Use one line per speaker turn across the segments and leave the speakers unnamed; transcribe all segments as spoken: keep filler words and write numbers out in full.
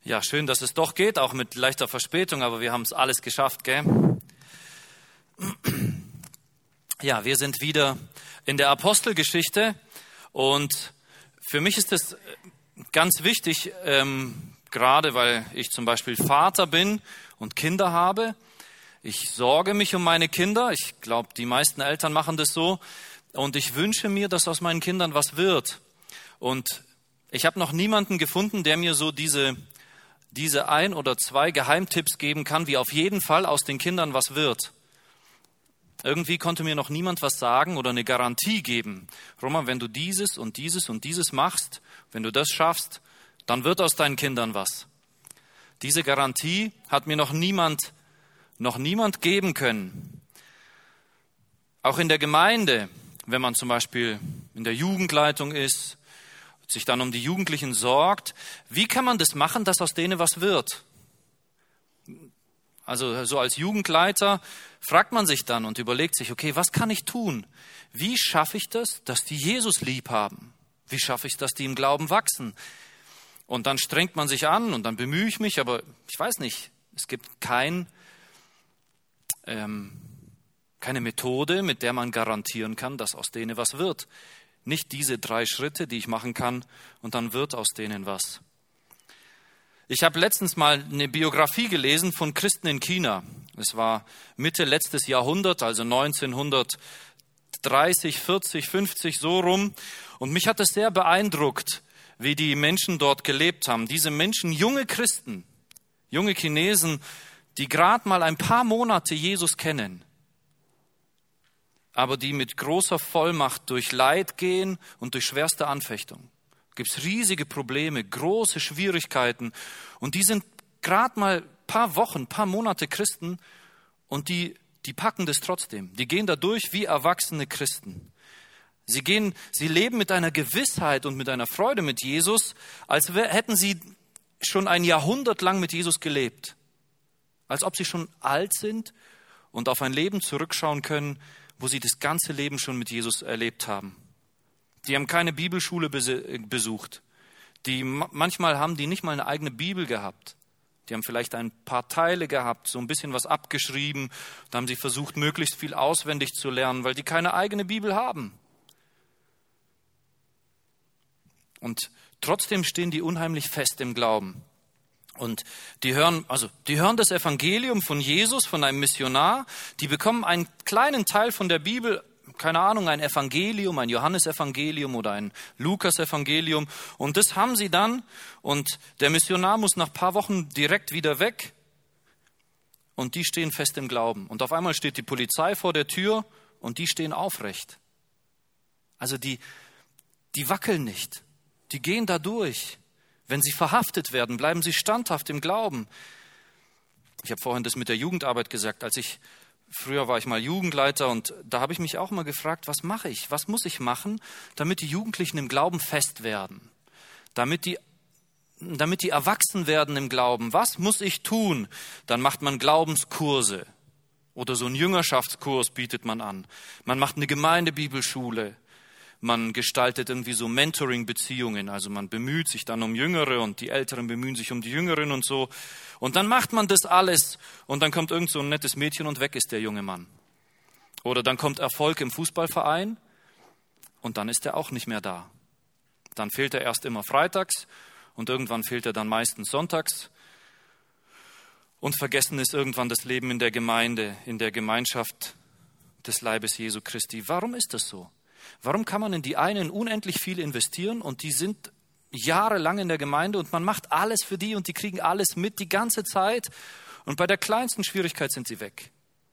Ja, schön, dass es doch geht, auch mit leichter Verspätung, aber wir haben es alles geschafft, gell? Ja, wir sind wieder in der Apostelgeschichte und für mich ist es ganz wichtig, ähm, gerade weil ich zum Beispiel Vater bin und Kinder habe. Ich sorge mich um meine Kinder. Ich glaube, die meisten Eltern machen das so. Und ich wünsche mir, dass aus meinen Kindern was wird. Und ich habe noch niemanden gefunden, der mir so diese, diese ein oder zwei Geheimtipps geben kann, wie auf jeden Fall aus den Kindern was wird. Irgendwie konnte mir noch niemand was sagen oder eine Garantie geben. Roman, wenn du dieses und dieses und dieses machst, wenn du das schaffst, dann wird aus deinen Kindern was. Diese Garantie hat mir noch niemand, noch niemand geben können. Auch in der Gemeinde, wenn man zum Beispiel in der Jugendleitung ist, sich dann um die Jugendlichen sorgt, wie kann man das machen, dass aus denen was wird? Also so als Jugendleiter fragt man sich dann und überlegt sich, okay, was kann ich tun? Wie schaffe ich das, dass die Jesus lieb haben? Wie schaffe ich es, dass die im Glauben wachsen? Und dann strengt man sich an und dann bemühe ich mich, aber ich weiß nicht, es gibt kein, ähm, keine Methode, mit der man garantieren kann, dass aus denen was wird. Nicht diese drei Schritte, die ich machen kann, und dann wird aus denen was. Ich habe letztens mal eine Biografie gelesen von Christen in China. Es war Mitte letztes Jahrhundert, also neunzehnhundertdreißig, vierzig, fünfzig, so rum. Und mich hat es sehr beeindruckt, wie die Menschen dort gelebt haben. Diese Menschen, junge Christen, junge Chinesen, die gerade mal ein paar Monate Jesus kennen, aber die mit großer Vollmacht durch Leid gehen und durch schwerste Anfechtung. Gibt es riesige Probleme, große Schwierigkeiten und die sind gerade mal ein paar Wochen, ein paar Monate Christen und die, die packen das trotzdem. Die gehen da durch wie erwachsene Christen. Sie gehen, sie leben mit einer Gewissheit und mit einer Freude mit Jesus, als hätten sie schon ein Jahrhundert lang mit Jesus gelebt. Als ob sie schon alt sind und auf ein Leben zurückschauen können, wo sie das ganze Leben schon mit Jesus erlebt haben. Die haben keine Bibelschule besucht. Die, manchmal haben die nicht mal eine eigene Bibel gehabt. Die haben vielleicht ein paar Teile gehabt, so ein bisschen was abgeschrieben. Da haben sie versucht, möglichst viel auswendig zu lernen, weil die keine eigene Bibel haben. Und trotzdem stehen die unheimlich fest im Glauben. Und die hören, also die hören das Evangelium von Jesus, von einem Missionar. Die bekommen einen kleinen Teil von der Bibel, keine Ahnung, ein Evangelium, ein Johannesevangelium oder ein Lukasevangelium. Und das haben sie dann. Und der Missionar muss nach ein paar Wochen direkt wieder weg. Und die stehen fest im Glauben. Und auf einmal steht die Polizei vor der Tür und die stehen aufrecht. Also die, die wackeln nicht. Die gehen da durch. Wenn sie verhaftet werden, bleiben sie standhaft im Glauben. Ich habe vorhin das mit der Jugendarbeit gesagt. Als ich früher war ich mal Jugendleiter und da habe ich mich auch mal gefragt, was mache ich? Was muss ich machen, damit die Jugendlichen im Glauben fest werden? Damit die, damit die erwachsen werden im Glauben. Was muss ich tun? Dann macht man Glaubenskurse oder so einen Jüngerschaftskurs bietet man an. Man macht eine Gemeindebibelschule. Man gestaltet irgendwie so Mentoring-Beziehungen, also man bemüht sich dann um Jüngere und die Älteren bemühen sich um die Jüngeren und so. Und dann macht man das alles und dann kommt irgend so ein nettes Mädchen und weg ist der junge Mann. Oder dann kommt Erfolg im Fußballverein und dann ist er auch nicht mehr da. Dann fehlt er erst immer freitags und irgendwann fehlt er dann meistens sonntags. Und vergessen ist irgendwann das Leben in der Gemeinde, in der Gemeinschaft des Leibes Jesu Christi. Warum ist das so? Warum kann man in die einen unendlich viel investieren und die sind jahrelang in der Gemeinde und man macht alles für die und die kriegen alles mit die ganze Zeit und bei der kleinsten Schwierigkeit sind sie weg.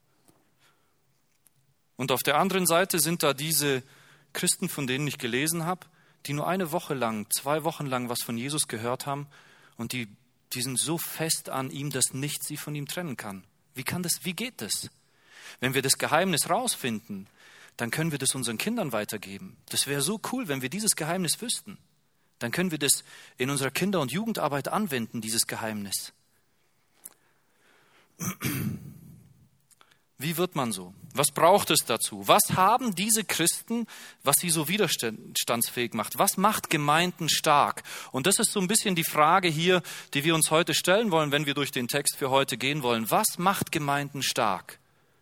Und auf der anderen Seite sind da diese Christen, von denen ich gelesen habe, die nur eine Woche lang, zwei Wochen lang was von Jesus gehört haben und die, die sind so fest an ihm, dass nichts sie von ihm trennen kann. Wie kann das, wie geht das? Wenn wir das Geheimnis rausfinden, dann können wir das unseren Kindern weitergeben. Das wäre so cool, wenn wir dieses Geheimnis wüssten. Dann können wir das in unserer Kinder- und Jugendarbeit anwenden, dieses Geheimnis. Wie wird man so? Was braucht es dazu? Was haben diese Christen, was sie so widerstandsfähig macht? Was macht Gemeinden stark? Und das ist so ein bisschen die Frage hier, die wir uns heute stellen wollen, wenn wir durch den Text für heute gehen wollen. Was macht Gemeinden stark?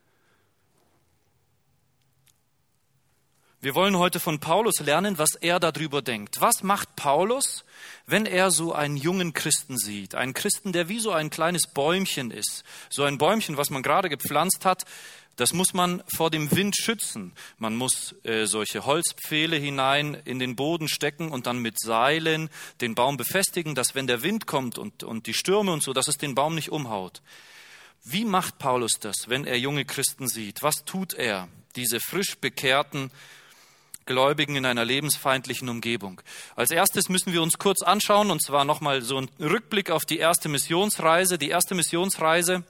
Wir wollen heute von Paulus lernen, was er darüber denkt. Was macht Paulus, wenn er so einen jungen Christen sieht? Einen Christen, der wie so ein kleines Bäumchen ist. So ein Bäumchen, was man gerade gepflanzt hat, das muss man vor dem Wind schützen. Man muss äh, solche Holzpfähle hinein in den Boden stecken und dann mit Seilen den Baum befestigen, dass wenn der Wind kommt und, und die Stürme und so, dass es den Baum nicht umhaut. Wie macht Paulus das, wenn er junge Christen sieht? Was tut er, diese frisch bekehrten Gläubigen in einer lebensfeindlichen Umgebung? Als erstes müssen wir uns kurz anschauen, und zwar nochmal so ein Rückblick auf die erste Missionsreise. Die erste Missionsreise,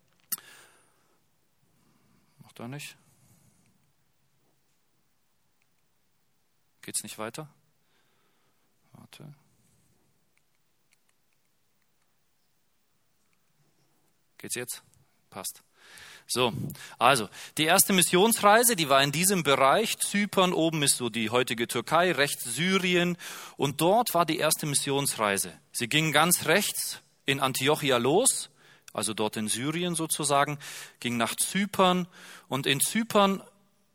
macht er nicht? Geht's nicht weiter? Warte. Geht's jetzt? Passt. So, also die erste Missionsreise, die war in diesem Bereich. Zypern, oben ist so die heutige Türkei, rechts Syrien. Und dort war die erste Missionsreise. Sie ging ganz rechts in Antiochia los, also dort in Syrien sozusagen, ging nach Zypern. Und in Zypern,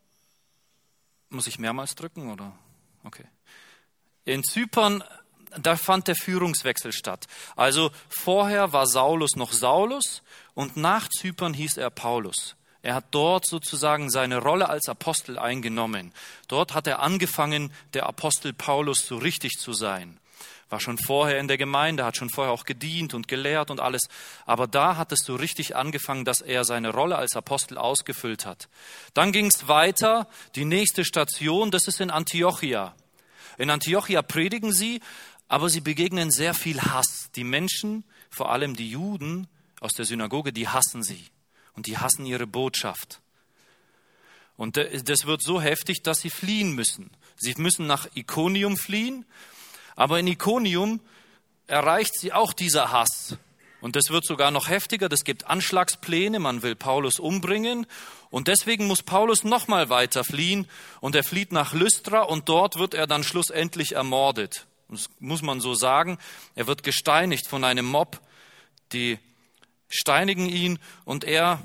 muss ich mehrmals drücken oder? Okay. In Zypern, da fand der Führungswechsel statt. Also vorher war Saulus noch Saulus und nach Zypern hieß er Paulus. Er hat dort sozusagen seine Rolle als Apostel eingenommen. Dort hat er angefangen, der Apostel Paulus so richtig zu sein. War schon vorher in der Gemeinde, hat schon vorher auch gedient und gelehrt und alles. Aber da hat es so richtig angefangen, dass er seine Rolle als Apostel ausgefüllt hat. Dann ging es weiter, die nächste Station, das ist in Antiochia. In Antiochia predigen sie, aber sie begegnen sehr viel Hass. Die Menschen, vor allem die Juden aus der Synagoge, die hassen sie. Und die hassen ihre Botschaft. Und das wird so heftig, dass sie fliehen müssen. Sie müssen nach Ikonium fliehen, aber in Ikonium erreicht sie auch dieser Hass. Und das wird sogar noch heftiger, das gibt Anschlagspläne, man will Paulus umbringen. Und deswegen muss Paulus nochmal weiter fliehen und er flieht nach Lystra und dort wird er dann schlussendlich ermordet. Das muss man so sagen. Er wird gesteinigt von einem Mob, die steinigen ihn und er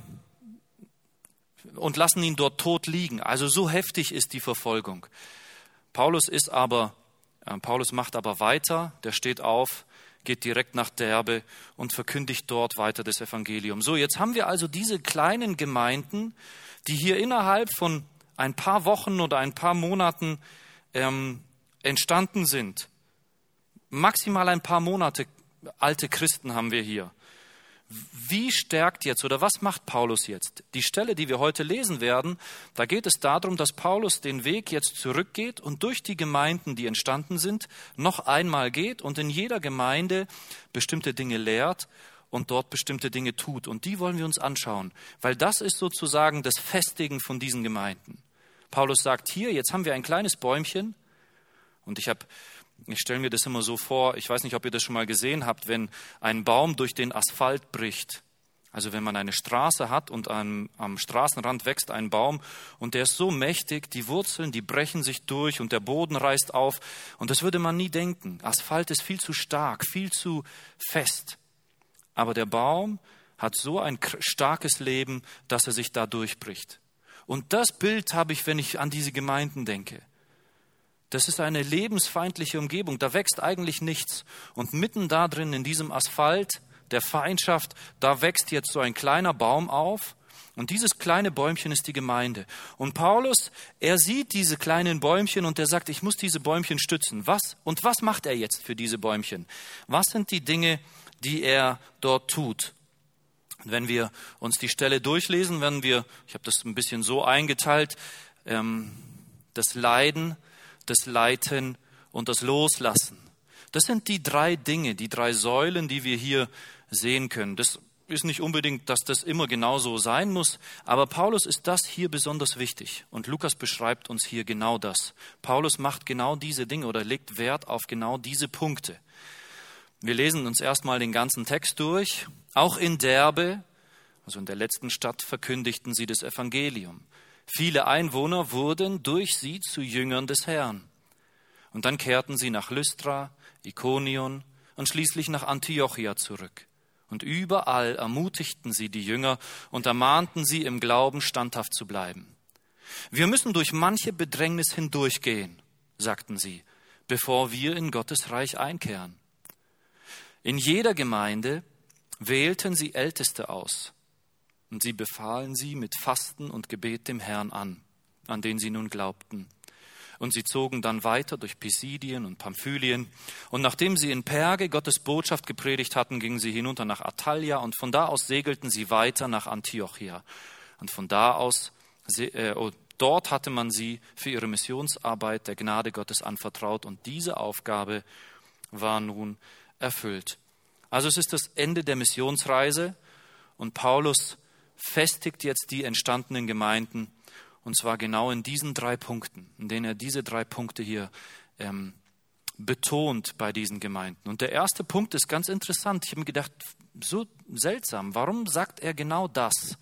und lassen ihn dort tot liegen. Also so heftig ist die Verfolgung. Paulus ist aber, äh, Paulus macht aber weiter, der steht auf, geht direkt nach Derbe und verkündigt dort weiter das Evangelium. So, jetzt haben wir also diese kleinen Gemeinden, die hier innerhalb von ein paar Wochen oder ein paar Monaten ähm, entstanden sind. Maximal ein paar Monate alte Christen haben wir hier. Wie stärkt jetzt oder was macht Paulus jetzt? Die Stelle, die wir heute lesen werden, da geht es darum, dass Paulus den Weg jetzt zurückgeht und durch die Gemeinden, die entstanden sind, noch einmal geht und in jeder Gemeinde bestimmte Dinge lehrt und dort bestimmte Dinge tut. Und die wollen wir uns anschauen, weil das ist sozusagen das Festigen von diesen Gemeinden. Paulus sagt hier, jetzt haben wir ein kleines Bäumchen und ich habe... Ich stelle mir das immer so vor, ich weiß nicht, ob ihr das schon mal gesehen habt, wenn ein Baum durch den Asphalt bricht. Also wenn man eine Straße hat und am, am Straßenrand wächst ein Baum und der ist so mächtig, die Wurzeln, die brechen sich durch und der Boden reißt auf. Und das würde man nie denken. Asphalt ist viel zu stark, viel zu fest. Aber der Baum hat so ein starkes Leben, dass er sich da durchbricht. Und das Bild habe ich, wenn ich an diese Gemeinden denke. Das ist eine lebensfeindliche Umgebung, da wächst eigentlich nichts. Und mitten da drin in diesem Asphalt der Feindschaft, da wächst jetzt so ein kleiner Baum auf. Und dieses kleine Bäumchen ist die Gemeinde. Und Paulus, er sieht diese kleinen Bäumchen und er sagt, ich muss diese Bäumchen stützen. Was? Und was macht er jetzt für diese Bäumchen? Was sind die Dinge, die er dort tut? Und wenn wir uns die Stelle durchlesen, werden wir, ich habe das ein bisschen so eingeteilt, ähm, das Leiden, das Leiten und das Loslassen. Das sind die drei Dinge, die drei Säulen, die wir hier sehen können. Das ist nicht unbedingt, dass das immer genau so sein muss, aber Paulus ist das hier besonders wichtig. Und Lukas beschreibt uns hier genau das. Paulus macht genau diese Dinge oder legt Wert auf genau diese Punkte. Wir lesen uns erstmal den ganzen Text durch. Auch in Derbe Also in der letzten Stadt verkündigten sie das Evangelium. Viele Einwohner wurden durch sie zu Jüngern des Herrn. Und dann kehrten sie nach Lystra, Ikonion und schließlich nach Antiochia zurück. Und überall ermutigten sie die Jünger und ermahnten sie, im Glauben standhaft zu bleiben. Wir müssen durch manche Bedrängnis hindurchgehen, sagten sie, bevor wir in Gottes Reich einkehren. In jeder Gemeinde wählten sie Älteste aus und sie befahlen sie mit Fasten und Gebet dem Herrn an, an den sie nun glaubten. Und sie zogen dann weiter durch Pisidien und Pamphylien. Und nachdem sie in Perge Gottes Botschaft gepredigt hatten, gingen sie hinunter nach Attalia und von da aus segelten sie weiter nach Antiochia. Und von da aus, äh, oh, dort hatte man sie für ihre Missionsarbeit der Gnade Gottes anvertraut und diese Aufgabe war nun erfüllt. Also es ist das Ende der Missionsreise und Paulus festigt jetzt die entstandenen Gemeinden. Und zwar genau in diesen drei Punkten, in denen er diese drei Punkte hier ähm, betont bei diesen Gemeinden. Und der erste Punkt ist ganz interessant. Ich habe mir gedacht, so seltsam. Warum sagt er genau das?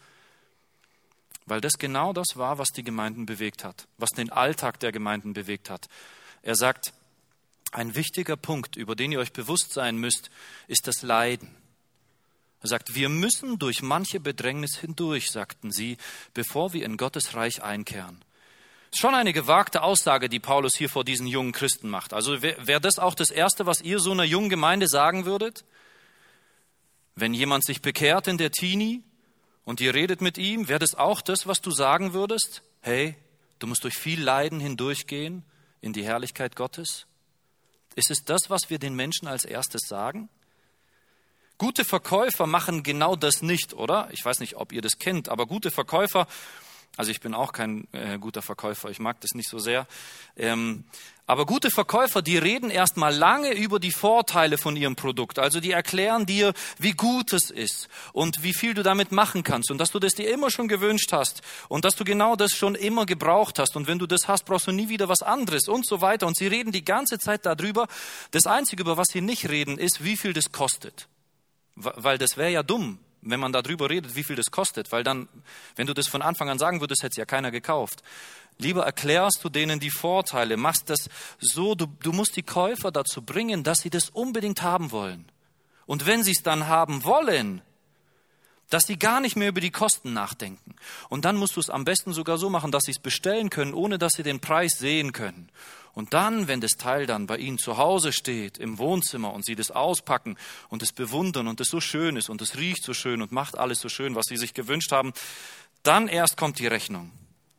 Weil das genau das war, was die Gemeinden bewegt hat, was den Alltag der Gemeinden bewegt hat. Er sagt, ein wichtiger Punkt, über den ihr euch bewusst sein müsst, ist das Leiden. Er sagt, wir müssen durch manche Bedrängnis hindurch, sagten sie, bevor wir in Gottes Reich einkehren. Schon eine gewagte Aussage, die Paulus hier vor diesen jungen Christen macht. Also wäre wär das auch das Erste, was ihr so einer jungen Gemeinde sagen würdet? Wenn jemand sich bekehrt in der Teenie und ihr redet mit ihm, wäre das auch das, was du sagen würdest? Hey, du musst durch viel Leiden hindurchgehen in die Herrlichkeit Gottes? Ist es das, was wir den Menschen als erstes sagen? Gute Verkäufer machen genau das nicht, oder? Ich weiß nicht, ob ihr das kennt, aber gute Verkäufer, also ich bin auch kein äh, guter Verkäufer, ich mag das nicht so sehr, ähm, aber gute Verkäufer, die reden erst mal lange über die Vorteile von ihrem Produkt. Also die erklären dir, wie gut es ist und wie viel du damit machen kannst und dass du das dir immer schon gewünscht hast und dass du genau das schon immer gebraucht hast und wenn du das hast, brauchst du nie wieder was anderes und so weiter. Und sie reden die ganze Zeit darüber. Das Einzige, über was sie nicht reden, ist, wie viel das kostet. Weil das wäre ja dumm, wenn man darüber redet, wie viel das kostet. Weil dann, wenn du das von Anfang an sagen würdest, hätte es ja keiner gekauft. Lieber erklärst du denen die Vorteile, machst das so, du, du musst die Käufer dazu bringen, dass sie das unbedingt haben wollen. Und wenn sie es dann haben wollen, dass sie gar nicht mehr über die Kosten nachdenken. Und dann musst du es am besten sogar so machen, dass sie es bestellen können, ohne dass sie den Preis sehen können. Und dann, wenn das Teil dann bei ihnen zu Hause steht, im Wohnzimmer und sie das auspacken und es bewundern und es so schön ist und es riecht so schön und macht alles so schön, was sie sich gewünscht haben, dann erst kommt die Rechnung.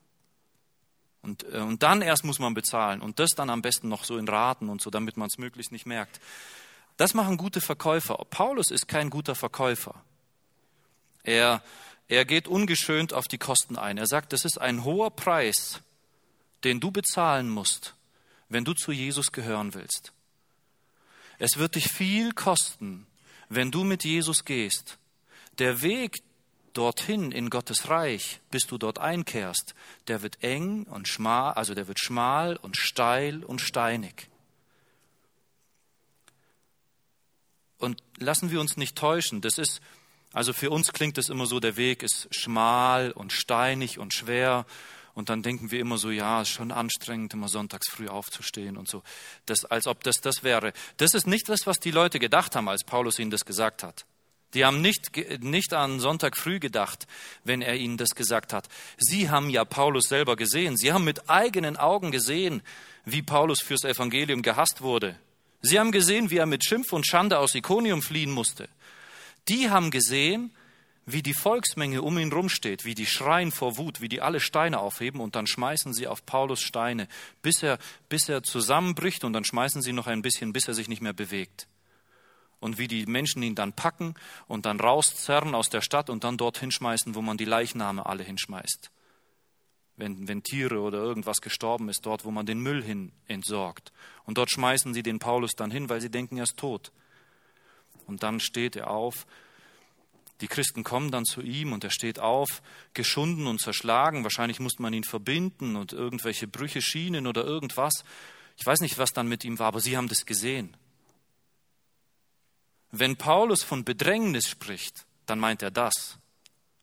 Und, äh, und dann erst muss man bezahlen und das dann am besten noch so in Raten und so, damit man es möglichst nicht merkt. Das machen gute Verkäufer. Paulus ist kein guter Verkäufer. Er, er geht ungeschönt auf die Kosten ein. Er sagt, das ist ein hoher Preis, den du bezahlen musst, wenn du zu Jesus gehören willst. Es wird dich viel kosten, wenn du mit Jesus gehst. Der Weg dorthin in Gottes Reich, bis du dort einkehrst, der wird eng und schmal, also der wird schmal und steil und steinig. Und lassen wir uns nicht täuschen, das ist, also für uns klingt es immer so, der Weg ist schmal und steinig und schwer. Und dann denken wir immer so, ja, ist schon anstrengend, immer sonntags früh aufzustehen und so. Das, als ob das das wäre. Das ist nicht das, was die Leute gedacht haben, als Paulus ihnen das gesagt hat. Die haben nicht, nicht an Sonntag früh gedacht, wenn er ihnen das gesagt hat. Sie haben ja Paulus selber gesehen. Sie haben mit eigenen Augen gesehen, wie Paulus fürs Evangelium gehasst wurde. Sie haben gesehen, wie er mit Schimpf und Schande aus Ikonium fliehen musste. Die haben gesehen, wie die Volksmenge um ihn rumsteht, wie die schreien vor Wut, wie die alle Steine aufheben und dann schmeißen sie auf Paulus Steine, bis er, bis er zusammenbricht und dann schmeißen sie noch ein bisschen, bis er sich nicht mehr bewegt. Und wie die Menschen ihn dann packen und dann rauszerren aus der Stadt und dann dorthin schmeißen, wo man die Leichname alle hinschmeißt. Wenn, wenn Tiere oder irgendwas gestorben ist, dort, wo man den Müll hin entsorgt. Und dort schmeißen sie den Paulus dann hin, weil sie denken, er ist tot. Und dann steht er auf. Die Christen kommen dann zu ihm und er steht auf, geschunden und zerschlagen. Wahrscheinlich musste man ihn verbinden und irgendwelche Brüche schienen oder irgendwas. Ich weiß nicht, was dann mit ihm war, aber sie haben das gesehen. Wenn Paulus von Bedrängnis spricht, dann meint er das.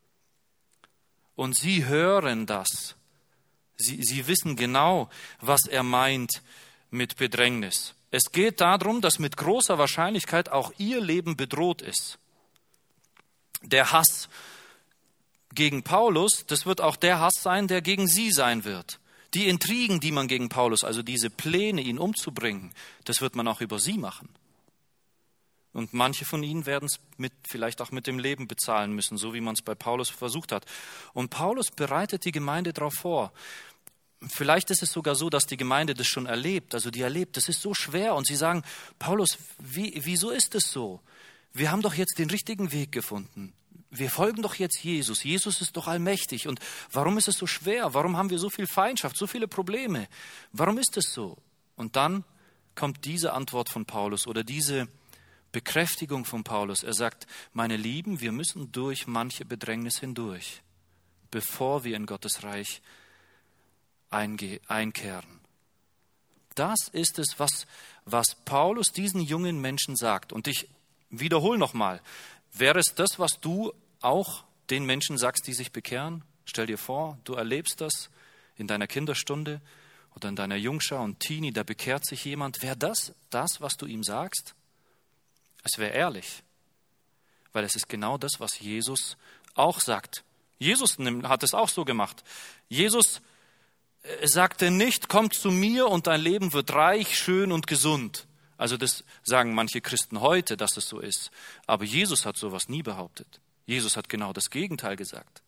und sie hören das. Sie, sie wissen genau, was er meint mit Bedrängnis. Es geht darum, dass mit großer Wahrscheinlichkeit auch ihr Leben bedroht ist. Der Hass gegen Paulus, das wird auch der Hass sein, der gegen sie sein wird. Die Intrigen, die man gegen Paulus, also diese Pläne, ihn umzubringen, das wird man auch über sie machen. Und manche von ihnen werden es mit, vielleicht auch mit dem Leben bezahlen müssen, so wie man es bei Paulus versucht hat. Und Paulus bereitet die Gemeinde darauf vor. Vielleicht ist es sogar so, dass die Gemeinde das schon erlebt. Also die erlebt, das ist so schwer. Und sie sagen, Paulus, wie, wieso ist es so? Wir haben doch jetzt den richtigen Weg gefunden. Wir folgen doch jetzt Jesus. Jesus ist doch allmächtig. Und warum ist es so schwer? Warum haben wir so viel Feindschaft, so viele Probleme? Warum ist es so? Und dann kommt diese Antwort von Paulus oder diese Bekräftigung von Paulus. Er sagt, meine Lieben, wir müssen durch manche Bedrängnis hindurch, bevor wir in Gottes Reich einge- einkehren. Das ist es, was, was Paulus diesen jungen Menschen sagt. Und ich wiederhole nochmal, wäre es das, was du auch den Menschen sagst, die sich bekehren? Stell dir vor, du erlebst das in deiner Kinderstunde oder in deiner Jungschau und Teenie, da bekehrt sich jemand. Wäre das das, was du ihm sagst? Es wäre ehrlich, weil es ist genau das, was Jesus auch sagt. Jesus hat es auch so gemacht. Jesus sagte nicht, komm zu mir und dein Leben wird reich, schön und gesund. Also das sagen manche Christen heute, dass es so ist. Aber Jesus hat sowas nie behauptet. Jesus hat genau das Gegenteil gesagt.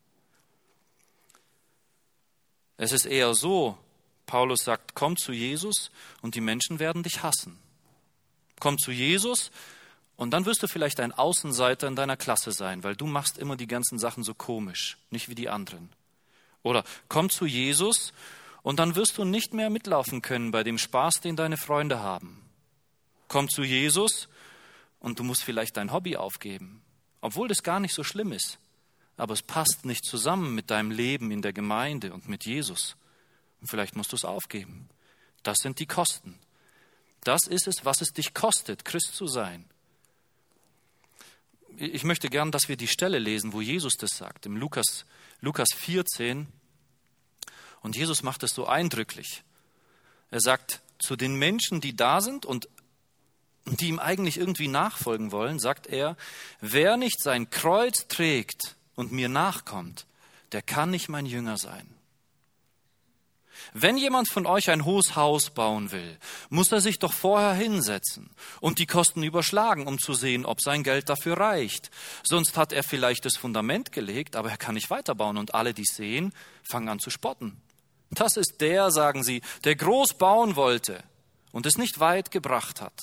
Es ist eher so, Paulus sagt, komm zu Jesus und die Menschen werden dich hassen. Komm zu Jesus und dann wirst du vielleicht ein Außenseiter in deiner Klasse sein, weil du machst immer die ganzen Sachen so komisch, nicht wie die anderen. Oder komm zu Jesus und dann wirst du nicht mehr mitlaufen können bei dem Spaß, den deine Freunde haben. Komm zu Jesus und du musst vielleicht dein Hobby aufgeben, obwohl das gar nicht so schlimm ist. Aber es passt nicht zusammen mit deinem Leben in der Gemeinde und mit Jesus. Und vielleicht musst du es aufgeben. Das sind die Kosten. Das ist es, was es dich kostet, Christ zu sein. Ich möchte gern, dass wir die Stelle lesen, wo Jesus das sagt, im Lukas, Lukas vierzehn. Und Jesus macht es so eindrücklich. Er sagt zu den Menschen, die da sind und die ihm eigentlich irgendwie nachfolgen wollen, sagt er, wer nicht sein Kreuz trägt und mir nachkommt, der kann nicht mein Jünger sein. Wenn jemand von euch ein hohes Haus bauen will, muss er sich doch vorher hinsetzen und die Kosten überschlagen, um zu sehen, ob sein Geld dafür reicht. Sonst hat er vielleicht das Fundament gelegt, aber er kann nicht weiterbauen und alle, die es sehen, fangen an zu spotten. Das ist der, sagen sie, der groß bauen wollte und es nicht weit gebracht hat.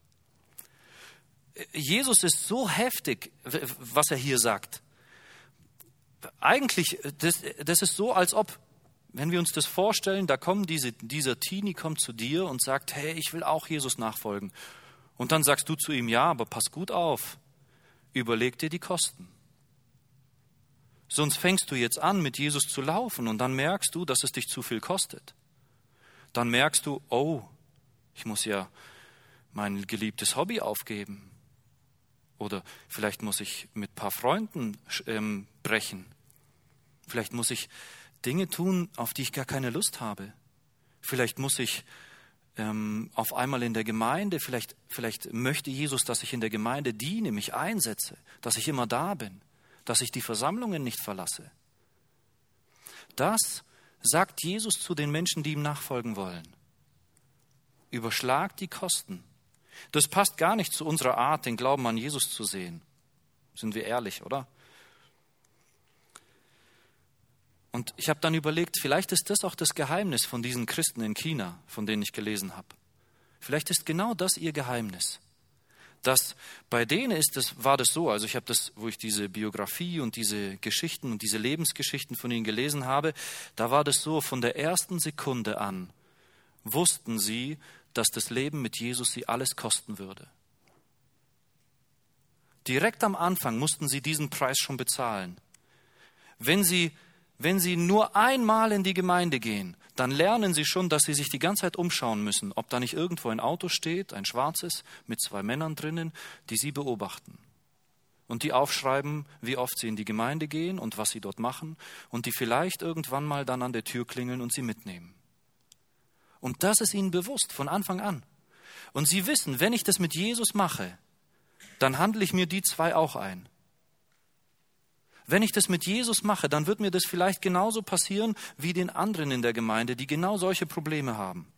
Jesus ist so heftig, was er hier sagt. Eigentlich, das, das ist so, als ob, wenn wir uns das vorstellen, da kommen diese, dieser Teenie kommt zu dir und sagt, hey, ich will auch Jesus nachfolgen. Und dann sagst du zu ihm, ja, aber pass gut auf, überleg dir die Kosten. Sonst fängst du jetzt an, mit Jesus zu laufen und dann merkst du, dass es dich zu viel kostet. Dann merkst du, oh, ich muss ja mein geliebtes Hobby aufgeben. Oder vielleicht muss ich mit ein paar Freunden ähm, brechen. Vielleicht muss ich Dinge tun, auf die ich gar keine Lust habe. Vielleicht muss ich ähm, auf einmal in der Gemeinde, vielleicht, vielleicht möchte Jesus, dass ich in der Gemeinde diene, mich einsetze, dass ich immer da bin, dass ich die Versammlungen nicht verlasse. Das sagt Jesus zu den Menschen, die ihm nachfolgen wollen. Überschlag die Kosten. Das passt gar nicht zu unserer Art, den Glauben an Jesus zu sehen. Sind wir ehrlich, oder? Und ich habe dann überlegt, vielleicht ist das auch das Geheimnis von diesen Christen in China, von denen ich gelesen habe. Vielleicht ist genau das ihr Geheimnis. Dass bei denen ist das, war das so, also ich habe das, wo ich diese Biografie und diese Geschichten und diese Lebensgeschichten von ihnen gelesen habe, da war das so, von der ersten Sekunde an wussten sie, dass das Leben mit Jesus sie alles kosten würde. Direkt am Anfang mussten sie diesen Preis schon bezahlen. Wenn sie, wenn sie nur einmal in die Gemeinde gehen, dann lernen sie schon, dass sie sich die ganze Zeit umschauen müssen, ob da nicht irgendwo ein Auto steht, ein schwarzes, mit zwei Männern drinnen, die sie beobachten. und die aufschreiben, wie oft sie in die Gemeinde gehen und was sie dort machen und die vielleicht irgendwann mal dann an der Tür klingeln und sie mitnehmen. Und das ist ihnen bewusst von Anfang an. Und sie wissen, wenn ich das mit Jesus mache, dann handle ich mir die zwei auch ein. Wenn ich das mit Jesus mache, dann wird mir das vielleicht genauso passieren wie den anderen in der Gemeinde, die genau solche Probleme haben.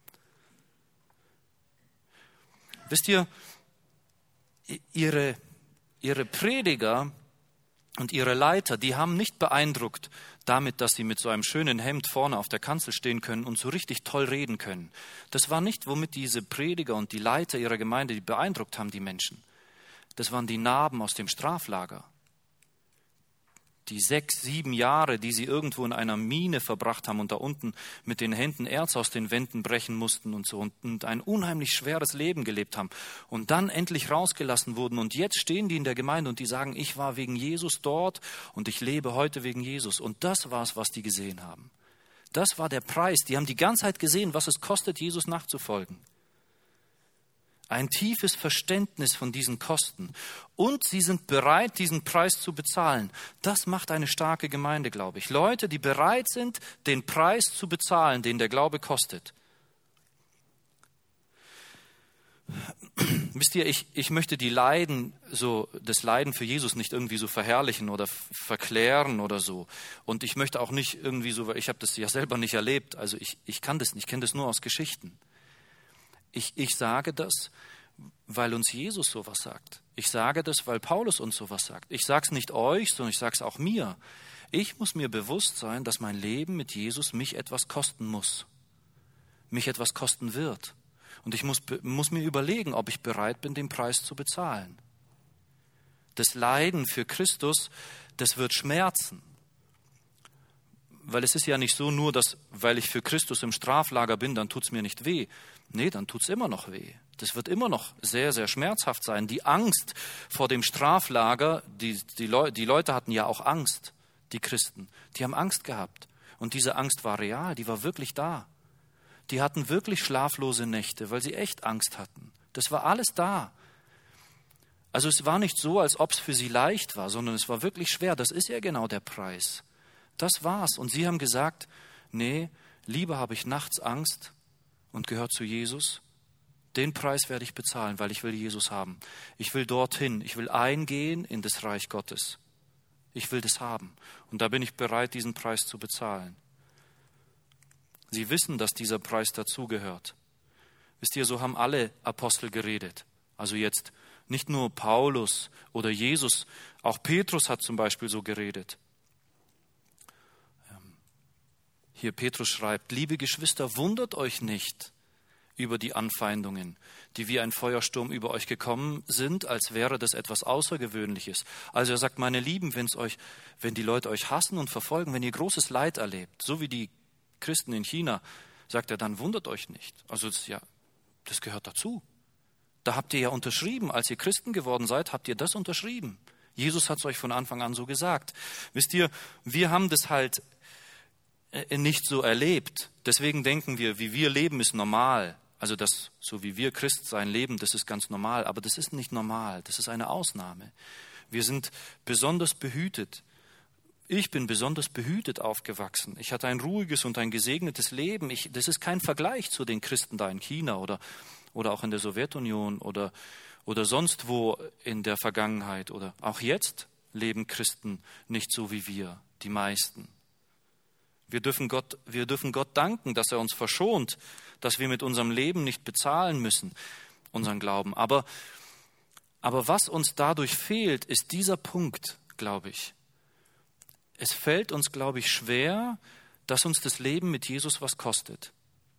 Wisst ihr, ihre, ihre Prediger und ihre Leiter, die haben nicht beeindruckt damit, dass sie mit so einem schönen Hemd vorne auf der Kanzel stehen können und so richtig toll reden können. Das war nicht, womit diese Prediger und die Leiter ihrer Gemeinde die beeindruckt haben, die Menschen. Das waren die Narben aus dem Straflager. Die sechs, sieben Jahre, die sie irgendwo in einer Mine verbracht haben und da unten mit den Händen Erz aus den Wänden brechen mussten und so und ein unheimlich schweres Leben gelebt haben und dann endlich rausgelassen wurden und jetzt stehen die in der Gemeinde und die sagen, ich war wegen Jesus dort und ich lebe heute wegen Jesus. Und das war es, was die gesehen haben. Das war der Preis. Die haben die ganze Zeit gesehen, was es kostet, Jesus nachzufolgen. Ein tiefes Verständnis von diesen Kosten. Und sie sind bereit, diesen Preis zu bezahlen. Das macht eine starke Gemeinde, glaube ich. Leute, die bereit sind, den Preis zu bezahlen, den der Glaube kostet. Wisst ihr, ich, ich möchte die Leiden, so, das Leiden für Jesus nicht irgendwie so verherrlichen oder verklären oder so. Und ich möchte auch nicht irgendwie so, weil ich habe das ja selber nicht erlebt. Also ich, ich kann das nicht, ich kenne das nur aus Geschichten. Ich, ich sage das, weil uns Jesus sowas sagt. Ich sage das, weil Paulus uns sowas sagt. Ich sage es nicht euch, sondern ich sage es auch mir. Ich muss mir bewusst sein, dass mein Leben mit Jesus mich etwas kosten muss. Mich etwas kosten wird. Und ich muss, muss mir überlegen, ob ich bereit bin, den Preis zu bezahlen. Das Leiden für Christus, das wird schmerzen. Weil es ist ja nicht so nur, dass, weil ich für Christus im Straflager bin, dann tut es mir nicht weh. Nee, dann tut es immer noch weh. Das wird immer noch sehr, sehr schmerzhaft sein. Die Angst vor dem Straflager, die, die, Leu- die Leute hatten ja auch Angst, die Christen. Die haben Angst gehabt. Und diese Angst war real, die war wirklich da. Die hatten wirklich schlaflose Nächte, weil sie echt Angst hatten. Das war alles da. Also es war nicht so, als ob es für sie leicht war, sondern es war wirklich schwer. Das ist ja genau der Preis. Das war's. Und sie haben gesagt, nee, lieber habe ich nachts Angst und gehört zu Jesus. Den Preis werde ich bezahlen, weil ich will Jesus haben. Ich will dorthin. Ich will eingehen in das Reich Gottes. Ich will das haben. Und da bin ich bereit, diesen Preis zu bezahlen. Sie wissen, dass dieser Preis dazugehört. Wisst ihr, so haben alle Apostel geredet. Also jetzt nicht nur Paulus oder Jesus, auch Petrus hat zum Beispiel so geredet. Hier Petrus schreibt, liebe Geschwister, wundert euch nicht über die Anfeindungen, die wie ein Feuersturm über euch gekommen sind, als wäre das etwas Außergewöhnliches. Also er sagt, meine Lieben, wenn's euch, wenn die Leute euch hassen und verfolgen, wenn ihr großes Leid erlebt, so wie die Christen in China, sagt er, dann wundert euch nicht. Also das, ja, das gehört dazu. Da habt ihr ja unterschrieben, als ihr Christen geworden seid, habt ihr das unterschrieben. Jesus hat es euch von Anfang an so gesagt. Wisst ihr, wir haben das halt nicht so erlebt. Deswegen denken wir, wie wir leben, ist normal. Also das, so wie wir Christsein leben, das ist ganz normal. Aber das ist nicht normal. Das ist eine Ausnahme. Wir sind besonders behütet. Ich bin besonders behütet aufgewachsen. Ich hatte ein ruhiges und ein gesegnetes Leben. Ich, das ist kein Vergleich zu den Christen da in China oder, oder auch in der Sowjetunion oder, oder sonst wo in der Vergangenheit. Oder auch jetzt leben Christen nicht so wie wir, die meisten. Wir dürfen Gott, wir dürfen Gott danken, dass er uns verschont, dass wir mit unserem Leben nicht bezahlen müssen, unseren Glauben. Aber, aber was uns dadurch fehlt, ist dieser Punkt, glaube ich. Es fällt uns, glaube ich, schwer, dass uns das Leben mit Jesus was kostet.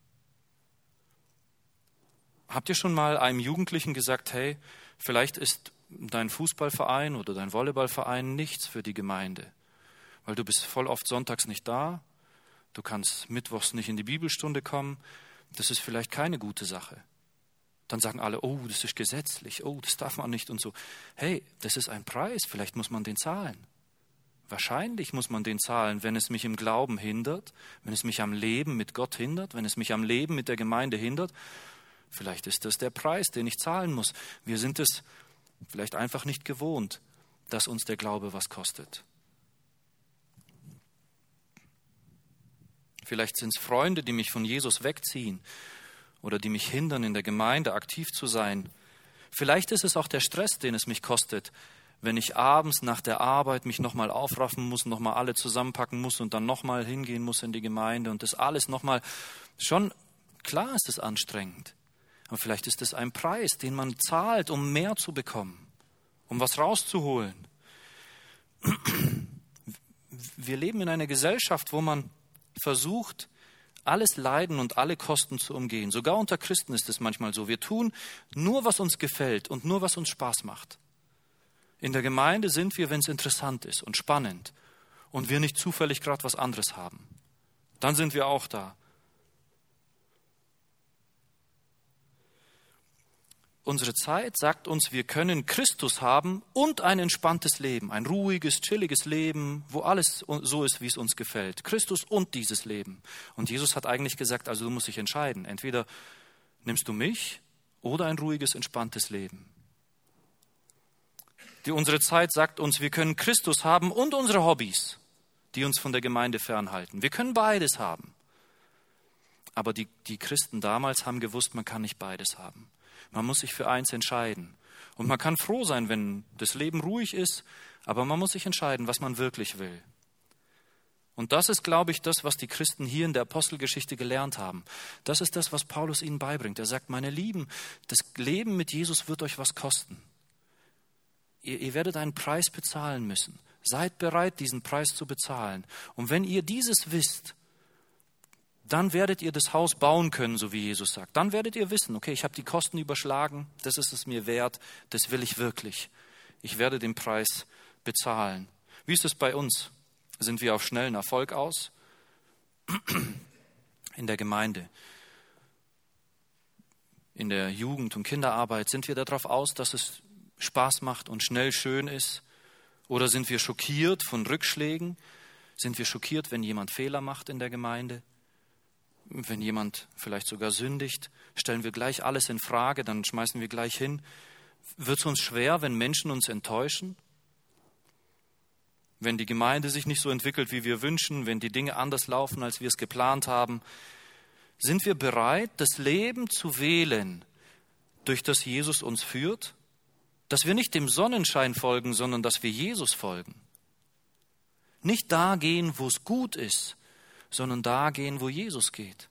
Habt ihr schon mal einem Jugendlichen gesagt, hey, vielleicht ist dein Fußballverein oder dein Volleyballverein nichts für die Gemeinde, weil du bist voll oft sonntags nicht da, du kannst mittwochs nicht in die Bibelstunde kommen, das ist vielleicht keine gute Sache. Dann sagen alle, oh, das ist gesetzlich, oh, das darf man nicht und so. Hey, das ist ein Preis, vielleicht muss man den zahlen. Wahrscheinlich muss man den zahlen, wenn es mich im Glauben hindert, wenn es mich am Leben mit Gott hindert, wenn es mich am Leben mit der Gemeinde hindert. Vielleicht ist das der Preis, den ich zahlen muss. Wir sind es vielleicht einfach nicht gewohnt. dass uns der Glaube was kostet. Vielleicht sind es Freunde, die mich von Jesus wegziehen oder die mich hindern, in der Gemeinde aktiv zu sein. Vielleicht ist es auch der Stress, den es mich kostet, wenn ich abends nach der Arbeit mich nochmal aufraffen muss, nochmal alle zusammenpacken muss und dann nochmal hingehen muss in die Gemeinde und das alles nochmal. Schon klar ist es anstrengend, aber vielleicht ist es ein Preis, den man zahlt, um mehr zu bekommen, um was rauszuholen. Wir leben in einer Gesellschaft, wo man versucht, alles Leiden und alle Kosten zu umgehen. Sogar unter Christen ist es manchmal so. Wir tun nur, was uns gefällt und nur, was uns Spaß macht. In der Gemeinde sind wir, wenn es interessant ist und spannend und wir nicht zufällig gerade was anderes haben. Dann sind wir auch da. Unsere Zeit sagt uns, wir können Christus haben und ein entspanntes Leben, ein ruhiges, chilliges Leben, wo alles so ist, wie es uns gefällt. Christus und dieses Leben. Und Jesus hat eigentlich gesagt, also du musst dich entscheiden. Entweder nimmst du mich oder ein ruhiges, entspanntes Leben. Die, unsere Zeit sagt uns, wir können Christus haben und unsere Hobbys, die uns von der Gemeinde fernhalten. Wir können beides haben. Aber die, die Christen damals haben gewusst, man kann nicht beides haben. Man muss sich für eins entscheiden. Und man kann froh sein, wenn das Leben ruhig ist, aber man muss sich entscheiden, was man wirklich will. Und das ist, glaube ich, das, was die Christen hier in der Apostelgeschichte gelernt haben. Das ist das, was Paulus ihnen beibringt. Er sagt, meine Lieben, das Leben mit Jesus wird euch was kosten. Ihr, ihr werdet einen Preis bezahlen müssen. Seid bereit, diesen Preis zu bezahlen. Und wenn ihr dieses wisst, dann werdet ihr das Haus bauen können, so wie Jesus sagt. Dann werdet ihr wissen, okay, ich habe die Kosten überschlagen, das ist es mir wert, das will ich wirklich. Ich werde den Preis bezahlen. Wie ist es bei uns? Sind wir auf schnellen Erfolg aus? In der Gemeinde, in der Jugend- und Kinderarbeit, sind wir darauf aus, dass es Spaß macht und schnell schön ist? Oder sind wir schockiert von Rückschlägen? Sind wir schockiert, wenn jemand Fehler macht in der Gemeinde? Wenn jemand vielleicht sogar sündigt, stellen wir gleich alles in Frage, dann schmeißen wir gleich hin. Wird es uns schwer, wenn Menschen uns enttäuschen? Wenn die Gemeinde sich nicht so entwickelt, wie wir wünschen, wenn die Dinge anders laufen, als wir es geplant haben? Sind wir bereit, das Leben zu wählen, durch das Jesus uns führt? Dass wir nicht dem Sonnenschein folgen, sondern dass wir Jesus folgen. Nicht da gehen, wo es gut ist, sondern da gehen, wo Jesus geht.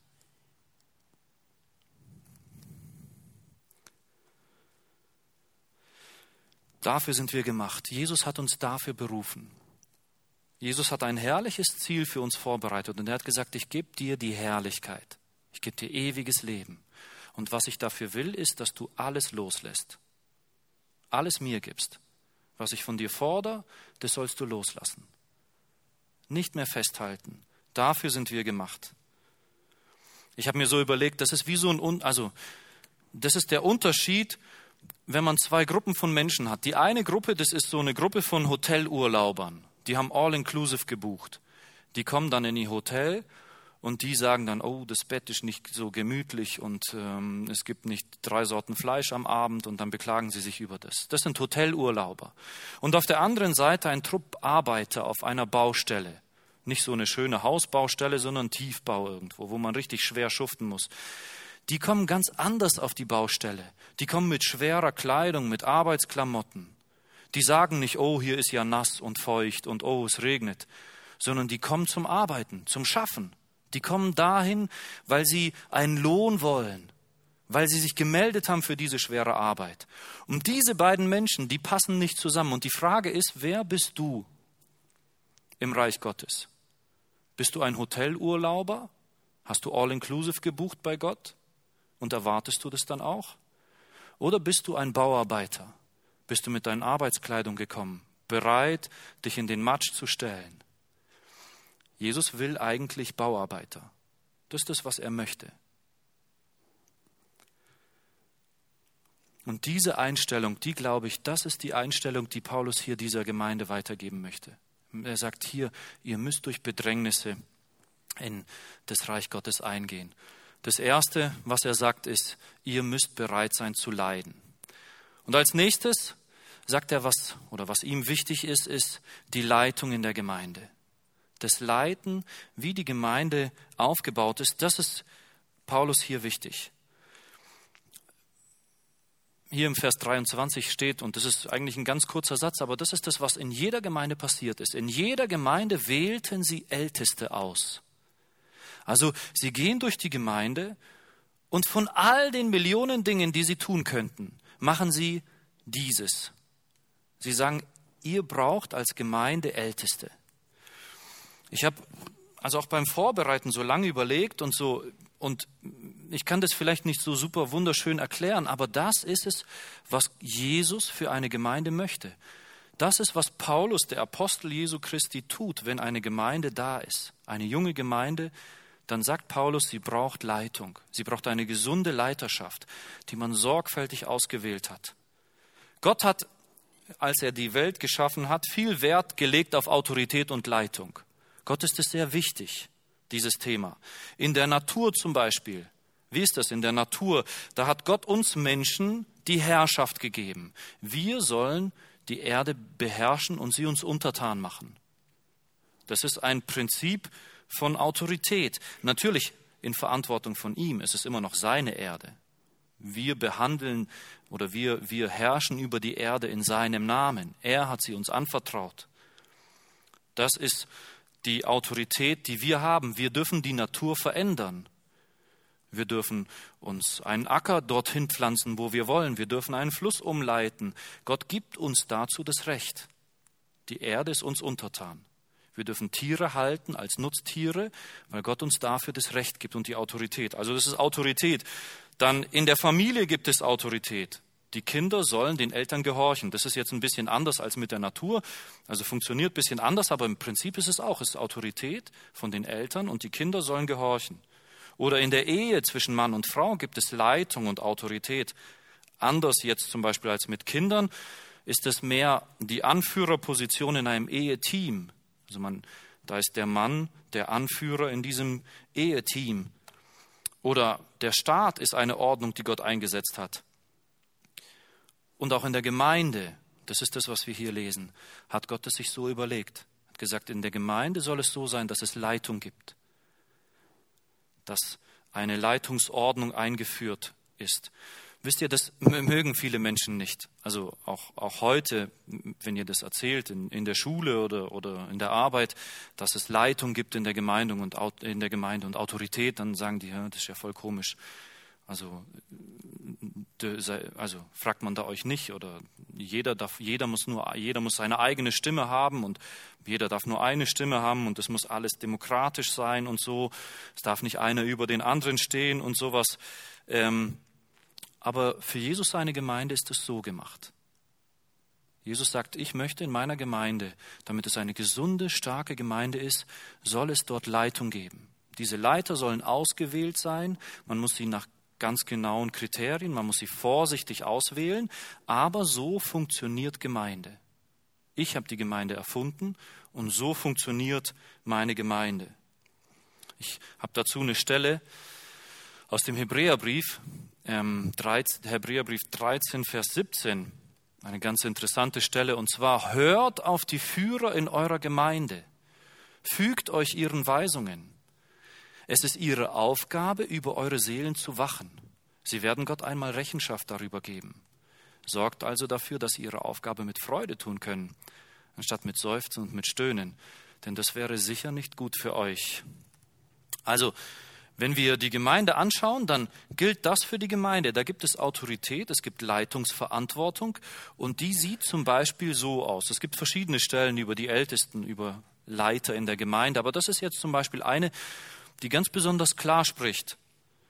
Dafür sind wir gemacht. Jesus hat uns dafür berufen. Jesus hat ein herrliches Ziel für uns vorbereitet und er hat gesagt, ich gebe dir die Herrlichkeit. Ich gebe dir ewiges Leben. Und was ich dafür will, ist, dass du alles loslässt. Alles mir gibst. Was ich von dir fordere, das sollst du loslassen. Nicht mehr festhalten. Dafür sind wir gemacht. Ich habe mir so überlegt, das ist wie so ein, also das ist der Unterschied, wenn man zwei Gruppen von Menschen hat. Die eine Gruppe, das ist so eine Gruppe von Hotelurlaubern. Die haben all-inclusive gebucht. Die kommen dann in ihr Hotel und die sagen dann, oh, das Bett ist nicht so gemütlich und ähm, es gibt nicht drei Sorten Fleisch am Abend und dann beklagen sie sich über das. Das sind Hotelurlauber. Und auf der anderen Seite ein Trupp Arbeiter auf einer Baustelle. Nicht so eine schöne Hausbaustelle, sondern Tiefbau irgendwo, wo man richtig schwer schuften muss. Die kommen ganz anders auf die Baustelle. Die kommen mit schwerer Kleidung, mit Arbeitsklamotten. Die sagen nicht, oh, hier ist ja nass und feucht und oh, es regnet, sondern die kommen zum Arbeiten, zum Schaffen. Die kommen dahin, weil sie einen Lohn wollen, weil sie sich gemeldet haben für diese schwere Arbeit. Und diese beiden Menschen, die passen nicht zusammen. Und die Frage ist, wer bist du im Reich Gottes? Bist du ein Hotelurlauber? Hast du all-inclusive gebucht bei Gott? Und erwartest du das dann auch? Oder bist du ein Bauarbeiter? Bist du mit deiner Arbeitskleidung gekommen, bereit, dich in den Matsch zu stellen? Jesus will eigentlich Bauarbeiter. Das ist das, was er möchte. Und diese Einstellung, die glaube ich, das ist die Einstellung, die Paulus hier dieser Gemeinde weitergeben möchte. Er sagt hier, ihr müsst durch Bedrängnisse in das Reich Gottes eingehen. Das Erste, was er sagt, ist, ihr müsst bereit sein zu leiden. Und als nächstes sagt er, was oder was ihm wichtig ist, ist die Leitung in der Gemeinde. Das Leiten, wie die Gemeinde aufgebaut ist, das ist Paulus hier wichtig. Hier im Vers dreiundzwanzig steht, und das ist eigentlich ein ganz kurzer Satz, aber das ist das, was in jeder Gemeinde passiert ist. In jeder Gemeinde wählten sie Älteste aus. Also sie gehen durch die Gemeinde und von all den Millionen Dingen, die sie tun könnten, machen sie dieses. Sie sagen, ihr braucht als Gemeinde Älteste. Ich habe also auch beim Vorbereiten so lange überlegt und so, und ich kann das vielleicht nicht so super wunderschön erklären, aber das ist es, was Jesus für eine Gemeinde möchte. Das ist, was Paulus, der Apostel Jesu Christi, tut, wenn eine Gemeinde da ist. Eine junge Gemeinde, dann sagt Paulus, sie braucht Leitung. Sie braucht eine gesunde Leiterschaft, die man sorgfältig ausgewählt hat. Gott hat, als er die Welt geschaffen hat, viel Wert gelegt auf Autorität und Leitung. Gott ist es sehr wichtig, dieses Thema. In der Natur zum Beispiel, wie ist das in der Natur? Da hat Gott uns Menschen die Herrschaft gegeben. Wir sollen die Erde beherrschen und sie uns untertan machen. Das ist ein Prinzip von Autorität. Natürlich in Verantwortung von ihm, es ist immer noch seine Erde. Wir behandeln oder wir, wir herrschen über die Erde in seinem Namen. Er hat sie uns anvertraut. Das ist die Autorität, die wir haben. Wir dürfen die Natur verändern. Wir dürfen uns einen Acker dorthin pflanzen, wo wir wollen. Wir dürfen einen Fluss umleiten. Gott gibt uns dazu das Recht. Die Erde ist uns untertan. Wir dürfen Tiere halten als Nutztiere, weil Gott uns dafür das Recht gibt und die Autorität. Also das ist Autorität. Dann in der Familie gibt es Autorität. Die Kinder sollen den Eltern gehorchen. Das ist jetzt ein bisschen anders als mit der Natur. Also funktioniert ein bisschen anders, aber im Prinzip ist es auch. Es ist Autorität von den Eltern und die Kinder sollen gehorchen. Oder in der Ehe zwischen Mann und Frau gibt es Leitung und Autorität. Anders jetzt zum Beispiel als mit Kindern ist es mehr die Anführerposition in einem Eheteam. Also man, da ist der Mann der Anführer in diesem Eheteam. Oder der Staat ist eine Ordnung, die Gott eingesetzt hat. Und auch in der Gemeinde, das ist das, was wir hier lesen, hat Gott es sich so überlegt. Er hat gesagt, in der Gemeinde soll es so sein, dass es Leitung gibt. Dass eine Leitungsordnung eingeführt ist. Wisst ihr, das mögen viele Menschen nicht. Also auch, auch heute, wenn ihr das erzählt, in, in der Schule oder, oder in der Arbeit, dass es Leitung gibt in der Gemeinde und, in der Gemeinde und Autorität, dann sagen die, ja, das ist ja voll komisch. Also, also fragt man da euch nicht oder jeder darf, jeder muss nur, jeder muss seine eigene Stimme haben und jeder darf nur eine Stimme haben und es muss alles demokratisch sein und so. Es darf nicht einer über den anderen stehen und sowas. Ähm, aber für Jesus seine Gemeinde ist es so gemacht. Jesus sagt, ich möchte in meiner Gemeinde, damit es eine gesunde, starke Gemeinde ist, soll es dort Leitung geben. Diese Leiter sollen ausgewählt sein. Man muss sie nach ganz genauen Kriterien, man muss sie vorsichtig auswählen, aber so funktioniert Gemeinde. Ich habe die Gemeinde erfunden und so funktioniert meine Gemeinde. Ich habe dazu eine Stelle aus dem Hebräerbrief, ähm, dreizehn, Hebräerbrief dreizehn, Vers siebzehn, eine ganz interessante Stelle, und zwar: Hört auf die Führer in eurer Gemeinde, fügt euch ihren Weisungen. Es ist ihre Aufgabe, über eure Seelen zu wachen. Sie werden Gott einmal Rechenschaft darüber geben. Sorgt also dafür, dass sie ihre Aufgabe mit Freude tun können, anstatt mit Seufzen und mit Stöhnen, denn das wäre sicher nicht gut für euch. Also, wenn wir die Gemeinde anschauen, dann gilt das für die Gemeinde. Da gibt es Autorität, es gibt Leitungsverantwortung und die sieht zum Beispiel so aus. Es gibt verschiedene Stellen über die Ältesten, über Leiter in der Gemeinde, aber das ist jetzt zum Beispiel eine, die ganz besonders klar spricht.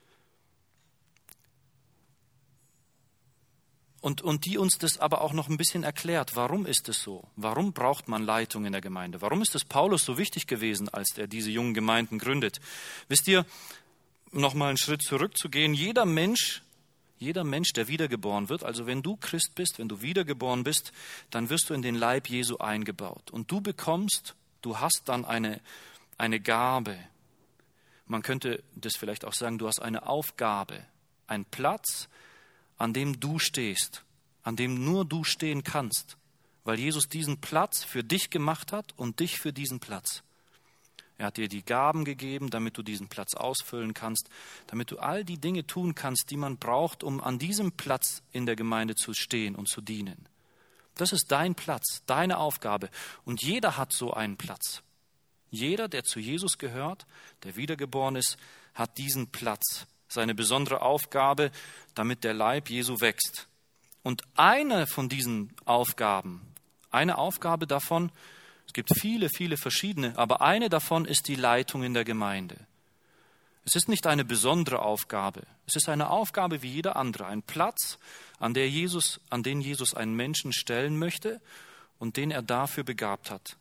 Und, und die uns das aber auch noch ein bisschen erklärt. Warum ist es so? Warum braucht man Leitung in der Gemeinde? Warum ist es Paulus so wichtig gewesen, als er diese jungen Gemeinden gründet? Wisst ihr, noch mal einen Schritt zurückzugehen, jeder Mensch, jeder Mensch, der wiedergeboren wird, also wenn du Christ bist, wenn du wiedergeboren bist, dann wirst du in den Leib Jesu eingebaut. Und du bekommst, du hast dann eine, eine Gabe. Man könnte das vielleicht auch sagen, du hast eine Aufgabe, einen Platz, an dem du stehst. an dem nur du stehen kannst, weil Jesus diesen Platz für dich gemacht hat und dich für diesen Platz. Er hat dir die Gaben gegeben, damit du diesen Platz ausfüllen kannst, damit du all die Dinge tun kannst, die man braucht, um an diesem Platz in der Gemeinde zu stehen und zu dienen. Das ist dein Platz, deine Aufgabe. Und jeder hat so einen Platz. Jeder, der zu Jesus gehört, der wiedergeboren ist, hat diesen Platz, seine besondere Aufgabe, damit der Leib Jesu wächst. Und eine von diesen Aufgaben, eine Aufgabe davon, es gibt viele, viele verschiedene, aber eine davon ist die Leitung in der Gemeinde. Es ist nicht eine besondere Aufgabe, es ist eine Aufgabe wie jeder andere, ein Platz, an, der Jesus, an den Jesus einen Menschen stellen möchte und den er dafür begabt hat.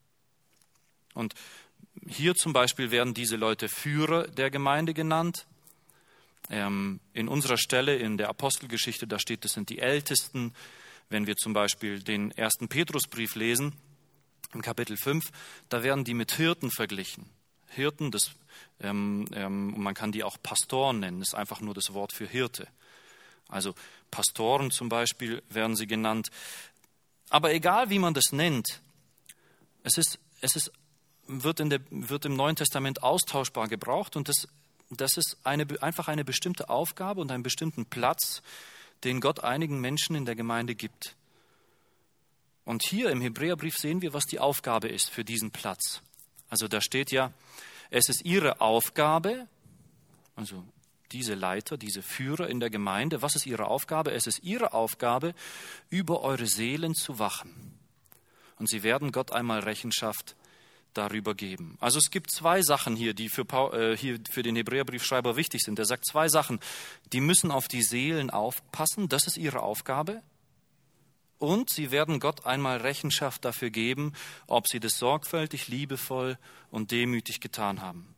Und hier zum Beispiel werden diese Leute Führer der Gemeinde genannt. Ähm, in unserer Stelle in der Apostelgeschichte, da steht, das sind die Ältesten. Wenn wir zum Beispiel den ersten Petrusbrief lesen, im Kapitel fünf, da werden die mit Hirten verglichen. Hirten, das, ähm, ähm, man kann die auch Pastoren nennen, das ist einfach nur das Wort für Hirte. Also Pastoren zum Beispiel werden sie genannt. Aber egal wie man das nennt, es ist, es ist, wird, in der, wird im Neuen Testament austauschbar gebraucht und das, das ist eine, einfach eine bestimmte Aufgabe und einen bestimmten Platz, den Gott einigen Menschen in der Gemeinde gibt. Und hier im Hebräerbrief sehen wir, was die Aufgabe ist für diesen Platz. Also da steht ja, es ist ihre Aufgabe, also diese Leiter, diese Führer in der Gemeinde, was ist ihre Aufgabe? Es ist ihre Aufgabe, über eure Seelen zu wachen. Und sie werden Gott einmal Rechenschaft darüber geben. Also es gibt zwei Sachen hier, die für, Paul, äh, hier für den Hebräerbriefschreiber wichtig sind. Er sagt zwei Sachen, die müssen auf die Seelen aufpassen, das ist ihre Aufgabe. Und sie werden Gott einmal Rechenschaft dafür geben, ob sie das sorgfältig, liebevoll und demütig getan haben.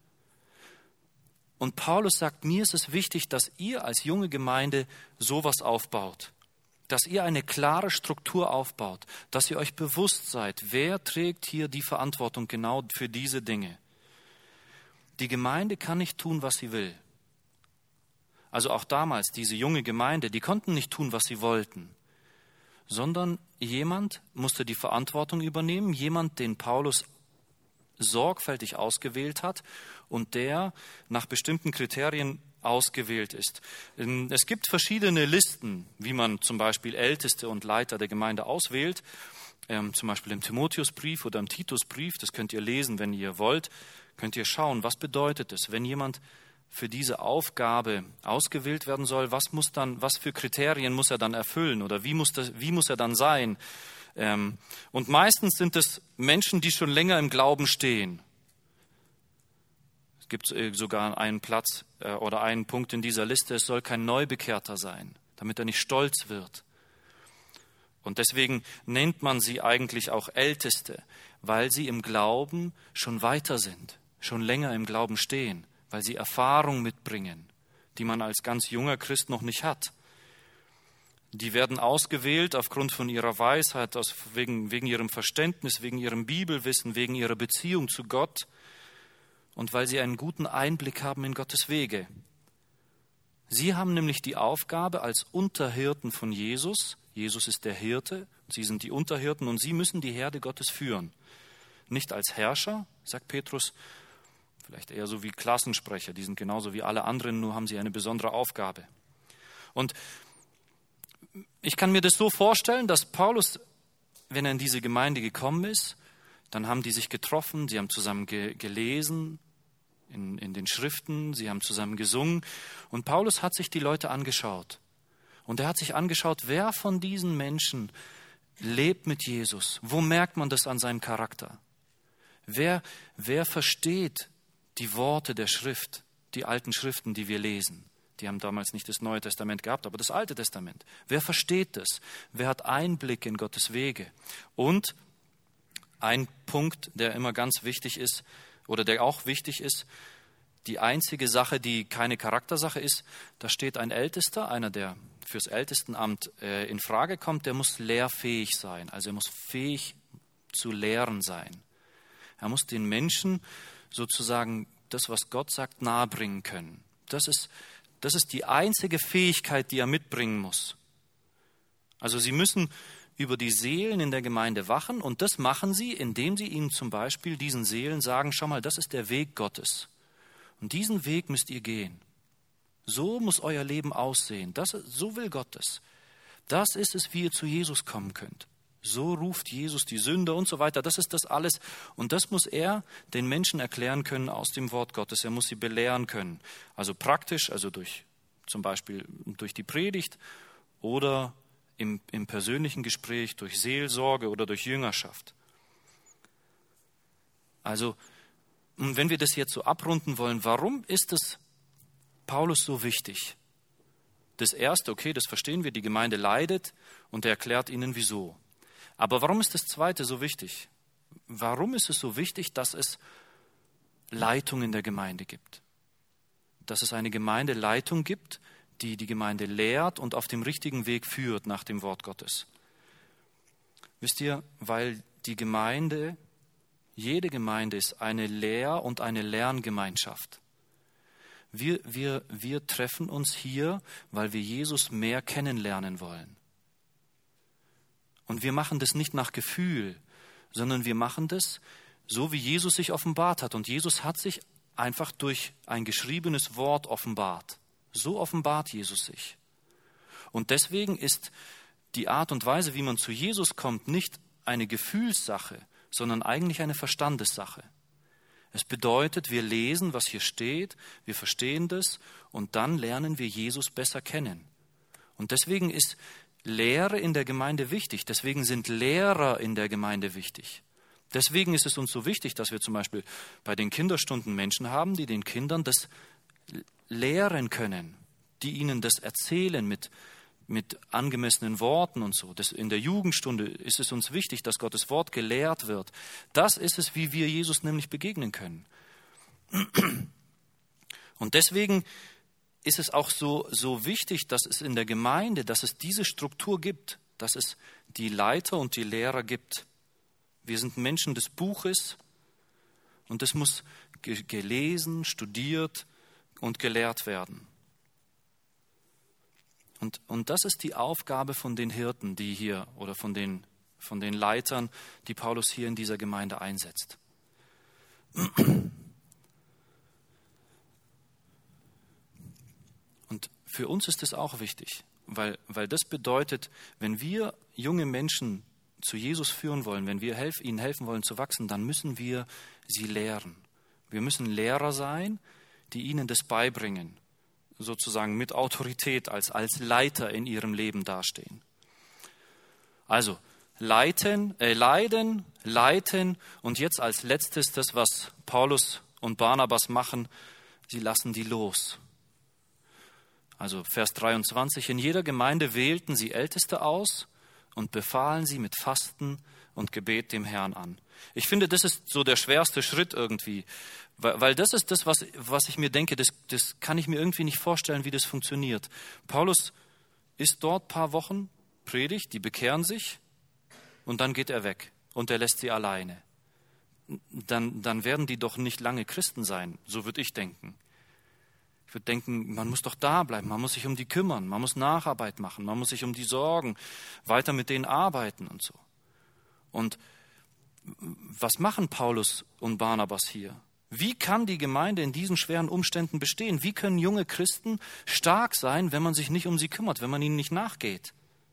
Und Paulus sagt, mir ist es wichtig, dass ihr als junge Gemeinde sowas aufbaut. Dass ihr eine klare Struktur aufbaut. Dass ihr euch bewusst seid, wer trägt hier die Verantwortung genau für diese Dinge. Die Gemeinde kann nicht tun, was sie will. Also auch damals, diese junge Gemeinde, die konnten nicht tun, was sie wollten. Sondern jemand musste die Verantwortung übernehmen, jemand, den Paulus sorgfältig ausgewählt hat und der nach bestimmten Kriterien ausgewählt ist. Es gibt verschiedene Listen, wie man zum Beispiel Älteste und Leiter der Gemeinde auswählt, ähm, zum Beispiel im Timotheusbrief oder im Titusbrief, das könnt ihr lesen, wenn ihr wollt, könnt ihr schauen, was bedeutet es, wenn jemand für diese Aufgabe ausgewählt werden soll, was muss dann, was für Kriterien muss er dann erfüllen oder wie muss das, wie muss er dann sein? Ähm, und meistens sind es Menschen, die schon länger im Glauben stehen. Es gibt sogar einen Platz äh, oder einen Punkt in dieser Liste, es soll kein Neubekehrter sein, damit er nicht stolz wird. Und deswegen nennt man sie eigentlich auch Älteste, weil sie im Glauben schon weiter sind, schon länger im Glauben stehen, weil sie Erfahrung mitbringen, die man als ganz junger Christ noch nicht hat. Die werden ausgewählt aufgrund von ihrer Weisheit, aus, wegen, wegen ihrem Verständnis, wegen ihrem Bibelwissen, wegen ihrer Beziehung zu Gott und weil sie einen guten Einblick haben in Gottes Wege. Sie haben nämlich die Aufgabe als Unterhirten von Jesus, Jesus ist der Hirte, sie sind die Unterhirten und sie müssen die Herde Gottes führen. Nicht als Herrscher, sagt Petrus, vielleicht eher so wie Klassensprecher, die sind genauso wie alle anderen, nur haben sie eine besondere Aufgabe. Und ich kann mir das so vorstellen, dass Paulus, wenn er in diese Gemeinde gekommen ist, dann haben die sich getroffen, sie haben zusammen ge- gelesen in, in den Schriften, sie haben zusammen gesungen und Paulus hat sich die Leute angeschaut. Und er hat sich angeschaut, wer von diesen Menschen lebt mit Jesus? Wo merkt man das an seinem Charakter? Wer, wer versteht die Worte der Schrift, die alten Schriften, die wir lesen? Die haben damals nicht das Neue Testament gehabt, aber das Alte Testament. Wer versteht das? Wer hat Einblick in Gottes Wege? Und ein Punkt, der immer ganz wichtig ist oder der auch wichtig ist, die einzige Sache, die keine Charaktersache ist, da steht ein Ältester, einer, der fürs Ältestenamt äh, in Frage kommt, der muss lehrfähig sein. Also er muss fähig zu lehren sein. Er muss den Menschen sozusagen das, was Gott sagt, nahebringen können. Das ist, das ist die einzige Fähigkeit, die er mitbringen muss. Also sie müssen über die Seelen in der Gemeinde wachen und das machen sie, indem sie ihnen zum Beispiel diesen Seelen sagen, schau mal, das ist der Weg Gottes und diesen Weg müsst ihr gehen. So muss euer Leben aussehen, das, so will Gott es. Das ist es, wie ihr zu Jesus kommen könnt. So ruft Jesus die Sünder und so weiter, das ist das alles und das muss er den Menschen erklären können aus dem Wort Gottes, er muss sie belehren können. Also praktisch, also durch zum Beispiel durch die Predigt oder Im, im persönlichen Gespräch, durch Seelsorge oder durch Jüngerschaft. Also, wenn wir das jetzt so abrunden wollen, warum ist es Paulus so wichtig? Das Erste, okay, das verstehen wir, die Gemeinde leidet und er erklärt ihnen, wieso. Aber warum ist das Zweite so wichtig? Warum ist es so wichtig, dass es Leitung in der Gemeinde gibt? Dass es eine Gemeindeleitung gibt, die die Gemeinde lehrt und auf dem richtigen Weg führt nach dem Wort Gottes. Wisst ihr, weil die Gemeinde, jede Gemeinde ist eine Lehr- und eine Lerngemeinschaft. Wir, wir, wir treffen uns hier, weil wir Jesus mehr kennenlernen wollen. Und wir machen das nicht nach Gefühl, sondern wir machen das so, wie Jesus sich offenbart hat. Und Jesus hat sich einfach durch ein geschriebenes Wort offenbart. So offenbart Jesus sich. Und deswegen ist die Art und Weise, wie man zu Jesus kommt, nicht eine Gefühlssache, sondern eigentlich eine Verstandessache. Es bedeutet, wir lesen, was hier steht, wir verstehen das und dann lernen wir Jesus besser kennen. Und deswegen ist Lehre in der Gemeinde wichtig, deswegen sind Lehrer in der Gemeinde wichtig. Deswegen ist es uns so wichtig, dass wir zum Beispiel bei den Kinderstunden Menschen haben, die den Kindern das lehren können, die ihnen das erzählen mit, mit angemessenen Worten und so. Das, in der Jugendstunde ist es uns wichtig, dass Gottes Wort gelehrt wird. Das ist es, wie wir Jesus nämlich begegnen können. Und deswegen ist es auch so, so wichtig, dass es in der Gemeinde, dass es diese Struktur gibt, dass es die Leiter und die Lehrer gibt. Wir sind Menschen des Buches und es muss ge- gelesen, studiert und gelehrt werden. Und, und das ist die Aufgabe von den Hirten, die hier, oder von den, von den Leitern, die Paulus hier in dieser Gemeinde einsetzt. Und für uns ist es auch wichtig, weil, weil das bedeutet, wenn wir junge Menschen zu Jesus führen wollen, wenn wir helf, ihnen helfen wollen zu wachsen, dann müssen wir sie lehren. Wir müssen Lehrer sein, die ihnen das beibringen, sozusagen mit Autorität als, als Leiter in ihrem Leben dastehen. Also leiten, äh, leiden, leiten und jetzt als letztes das, was Paulus und Barnabas machen, sie lassen die los. Also Vers dreiundzwanzig, in jeder Gemeinde wählten sie Älteste aus und befahlen sie mit Fasten und Gebet dem Herrn an. Ich finde, das ist so der schwerste Schritt irgendwie, weil, weil das ist das, was, was ich mir denke, das, das kann ich mir irgendwie nicht vorstellen, wie das funktioniert. Paulus ist dort ein paar Wochen, predigt, die bekehren sich und dann geht er weg und er lässt sie alleine. Dann, dann werden die doch nicht lange Christen sein, so würde ich denken. Ich würde denken, man muss doch da bleiben, man muss sich um die kümmern, man muss Nacharbeit machen, man muss sich um die sorgen, weiter mit denen arbeiten und so. Und was machen Paulus und Barnabas hier? Wie kann die Gemeinde in diesen schweren Umständen bestehen? Wie können junge Christen stark sein, wenn man sich nicht um sie kümmert, wenn man ihnen nicht nachgeht?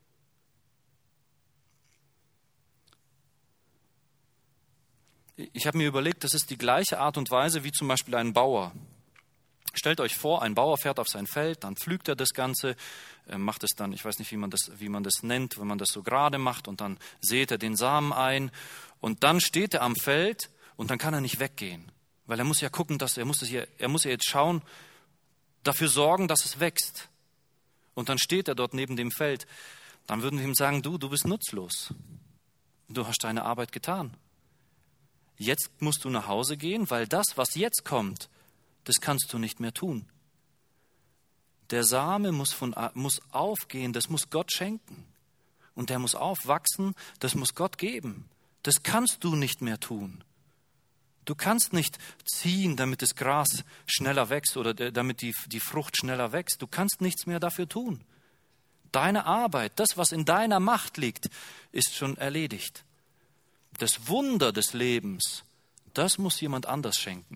Ich habe mir überlegt, das ist die gleiche Art und Weise wie zum Beispiel ein Bauer. Stellt euch vor, ein Bauer fährt auf sein Feld, dann pflügt er das Ganze, macht es dann, ich weiß nicht, wie man das, wie man das nennt, wenn man das so gerade macht und dann sät er den Samen ein und dann steht er am Feld und dann kann er nicht weggehen, weil er muss ja gucken, dass er muss es hier, er muss ja jetzt schauen, dafür sorgen, dass es wächst. Und dann steht er dort neben dem Feld. Dann würden wir ihm sagen, du, du bist nutzlos. Du hast deine Arbeit getan. Jetzt musst du nach Hause gehen, weil das, was jetzt kommt, das kannst du nicht mehr tun. Der Same muss, von, muss aufgehen, das muss Gott schenken. Und der muss aufwachsen, das muss Gott geben. Das kannst du nicht mehr tun. Du kannst nicht ziehen, damit das Gras schneller wächst oder damit die, die Frucht schneller wächst. Du kannst nichts mehr dafür tun. Deine Arbeit, das, was in deiner Macht liegt, ist schon erledigt. Das Wunder des Lebens, das muss jemand anders schenken.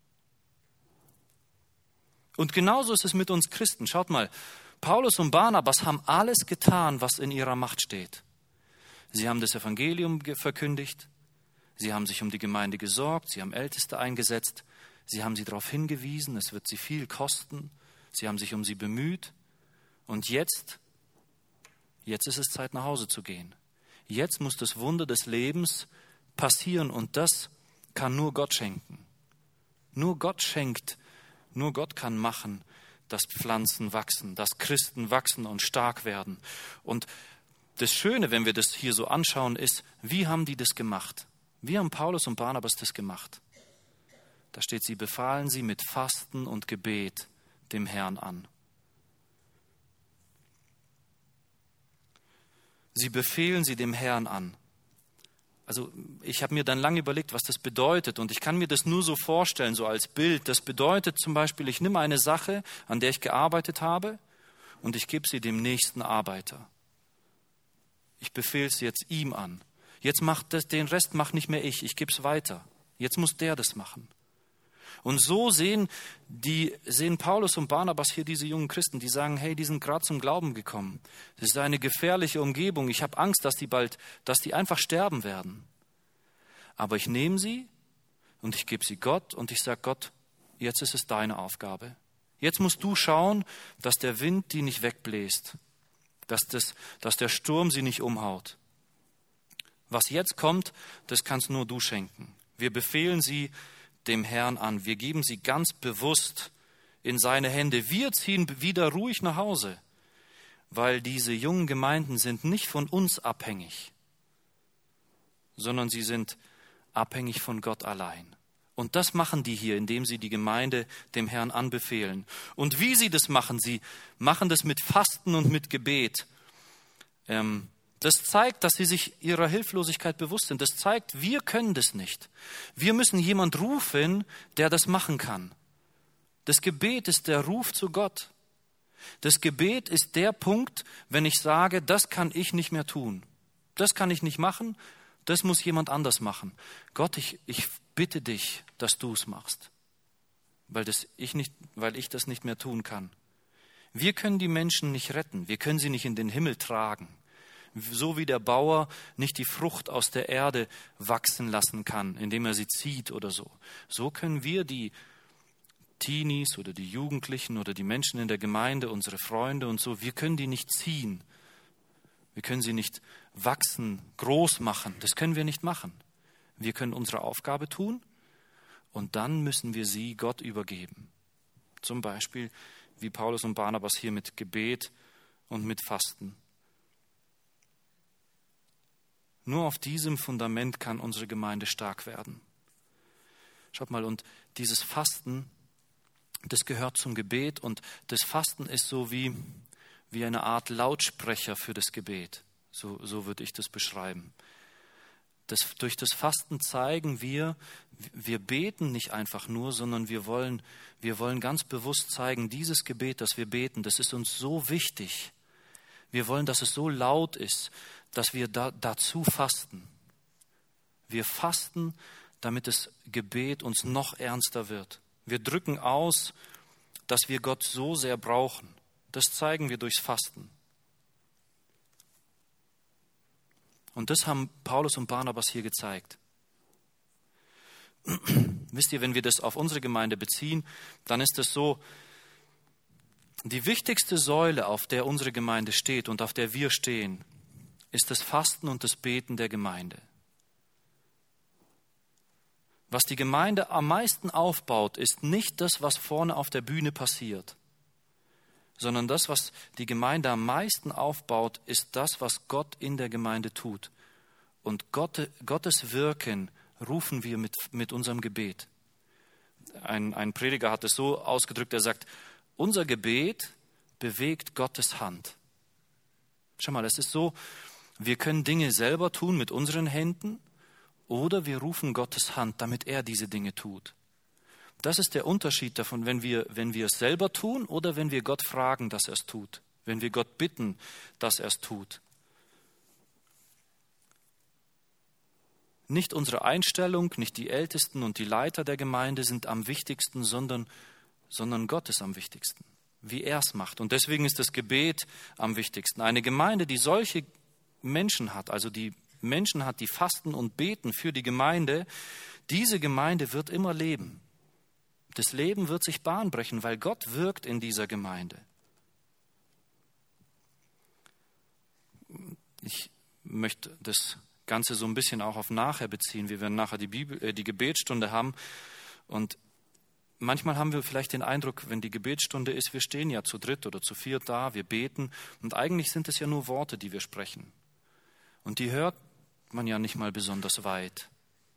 Und genauso ist es mit uns Christen. Schaut mal, Paulus und Barnabas haben alles getan, was in ihrer Macht steht. Sie haben das Evangelium verkündigt, sie haben sich um die Gemeinde gesorgt, sie haben Älteste eingesetzt, sie haben sie darauf hingewiesen, es wird sie viel kosten, sie haben sich um sie bemüht. Und jetzt, jetzt ist es Zeit, nach Hause zu gehen. Jetzt muss das Wunder des Lebens passieren und das kann nur Gott schenken. Nur Gott schenkt, nur Gott kann machen, dass Pflanzen wachsen, dass Christen wachsen und stark werden. Und das Schöne, wenn wir das hier so anschauen, ist, wie haben die das gemacht? Wie haben Paulus und Barnabas das gemacht? Da steht, sie befahlen sie mit Fasten und Gebet dem Herrn an. Sie befehlen sie dem Herrn an. Also ich habe mir dann lange überlegt, was das bedeutet und ich kann mir das nur so vorstellen, so als Bild. Das bedeutet zum Beispiel, ich nehme eine Sache, an der ich gearbeitet habe und ich gebe sie dem nächsten Arbeiter. Ich befehle sie jetzt ihm an. Jetzt macht das, den Rest macht nicht mehr ich, ich gebe es weiter. Jetzt muss der das machen. Und so sehen, die, sehen Paulus und Barnabas hier diese jungen Christen, die sagen, hey, die sind gerade zum Glauben gekommen. Das ist eine gefährliche Umgebung. Ich habe Angst, dass die bald, dass die einfach sterben werden. Aber ich nehme sie und ich gebe sie Gott und ich sage Gott, jetzt ist es deine Aufgabe. Jetzt musst du schauen, dass der Wind die nicht wegbläst, dass, das, dass der Sturm sie nicht umhaut. Was jetzt kommt, das kannst nur du schenken. Wir befehlen sie dem Herrn an. Wir geben sie ganz bewusst in seine Hände. Wir ziehen wieder ruhig nach Hause, weil diese jungen Gemeinden sind nicht von uns abhängig, sondern sie sind abhängig von Gott allein. Und das machen die hier, indem sie die Gemeinde dem Herrn anbefehlen. Und wie sie das machen, sie machen das mit Fasten und mit Gebet. Ähm, Das zeigt, dass sie sich ihrer Hilflosigkeit bewusst sind. Das zeigt, wir können das nicht. Wir müssen jemand rufen, der das machen kann. Das Gebet ist der Ruf zu Gott. Das Gebet ist der Punkt, wenn ich sage, das kann ich nicht mehr tun. Das kann ich nicht machen, das muss jemand anders machen. Gott, ich, ich bitte dich, dass du es machst, weil, das ich nicht, weil ich das nicht mehr tun kann. Wir können die Menschen nicht retten, wir können sie nicht in den Himmel tragen. So wie der Bauer nicht die Frucht aus der Erde wachsen lassen kann, indem er sie zieht oder so. So können wir die Teenies oder die Jugendlichen oder die Menschen in der Gemeinde, unsere Freunde und so, wir können die nicht ziehen. Wir können sie nicht wachsen, groß machen. Das können wir nicht machen. Wir können unsere Aufgabe tun und dann müssen wir sie Gott übergeben. Zum Beispiel wie Paulus und Barnabas hier mit Gebet und mit Fasten. Nur auf diesem Fundament kann unsere Gemeinde stark werden. Schaut mal, und dieses Fasten, das gehört zum Gebet und das Fasten ist so wie, wie eine Art Lautsprecher für das Gebet. So, so würde ich das beschreiben. Das, durch das Fasten zeigen wir, wir beten nicht einfach nur, sondern wir wollen, wir wollen ganz bewusst zeigen, dieses Gebet, das wir beten, das ist uns so wichtig. Wir wollen, dass es so laut ist, dass wir da, dazu fasten. Wir fasten, damit das Gebet uns noch ernster wird. Wir drücken aus, dass wir Gott so sehr brauchen. Das zeigen wir durchs Fasten. Und das haben Paulus und Barnabas hier gezeigt. Wisst ihr, wenn wir das auf unsere Gemeinde beziehen, dann ist es so, die wichtigste Säule, auf der unsere Gemeinde steht und auf der wir stehen, ist das Fasten und das Beten der Gemeinde. Was die Gemeinde am meisten aufbaut, ist nicht das, was vorne auf der Bühne passiert, sondern das, was die Gemeinde am meisten aufbaut, ist das, was Gott in der Gemeinde tut. Und Gott, Gottes Wirken rufen wir mit, mit unserem Gebet. Ein, ein Prediger hat es so ausgedrückt, er sagt, unser Gebet bewegt Gottes Hand. Schau mal, es ist so, wir können Dinge selber tun mit unseren Händen oder wir rufen Gottes Hand, damit er diese Dinge tut. Das ist der Unterschied davon, wenn wir, wenn wir es selber tun oder wenn wir Gott fragen, dass er es tut. wenn wir Gott bitten, dass er es tut. Nicht unsere Einstellung, nicht die Ältesten und die Leiter der Gemeinde sind am wichtigsten, sondern, sondern Gott ist am wichtigsten, wie er es macht. Und deswegen ist das Gebet am wichtigsten. Eine Gemeinde, die solche Menschen hat, also die Menschen hat, die fasten und beten für die Gemeinde, diese Gemeinde wird immer leben. Das Leben wird sich Bahn brechen, weil Gott wirkt in dieser Gemeinde. Ich möchte das Ganze so ein bisschen auch auf nachher beziehen. Wir werden nachher die, Bibel, äh, die Gebetsstunde haben. Und manchmal haben wir vielleicht den Eindruck, wenn die Gebetsstunde ist, wir stehen ja zu dritt oder zu viert da, wir beten. Und eigentlich sind es ja nur Worte, die wir sprechen. Und die hört man ja nicht mal besonders weit.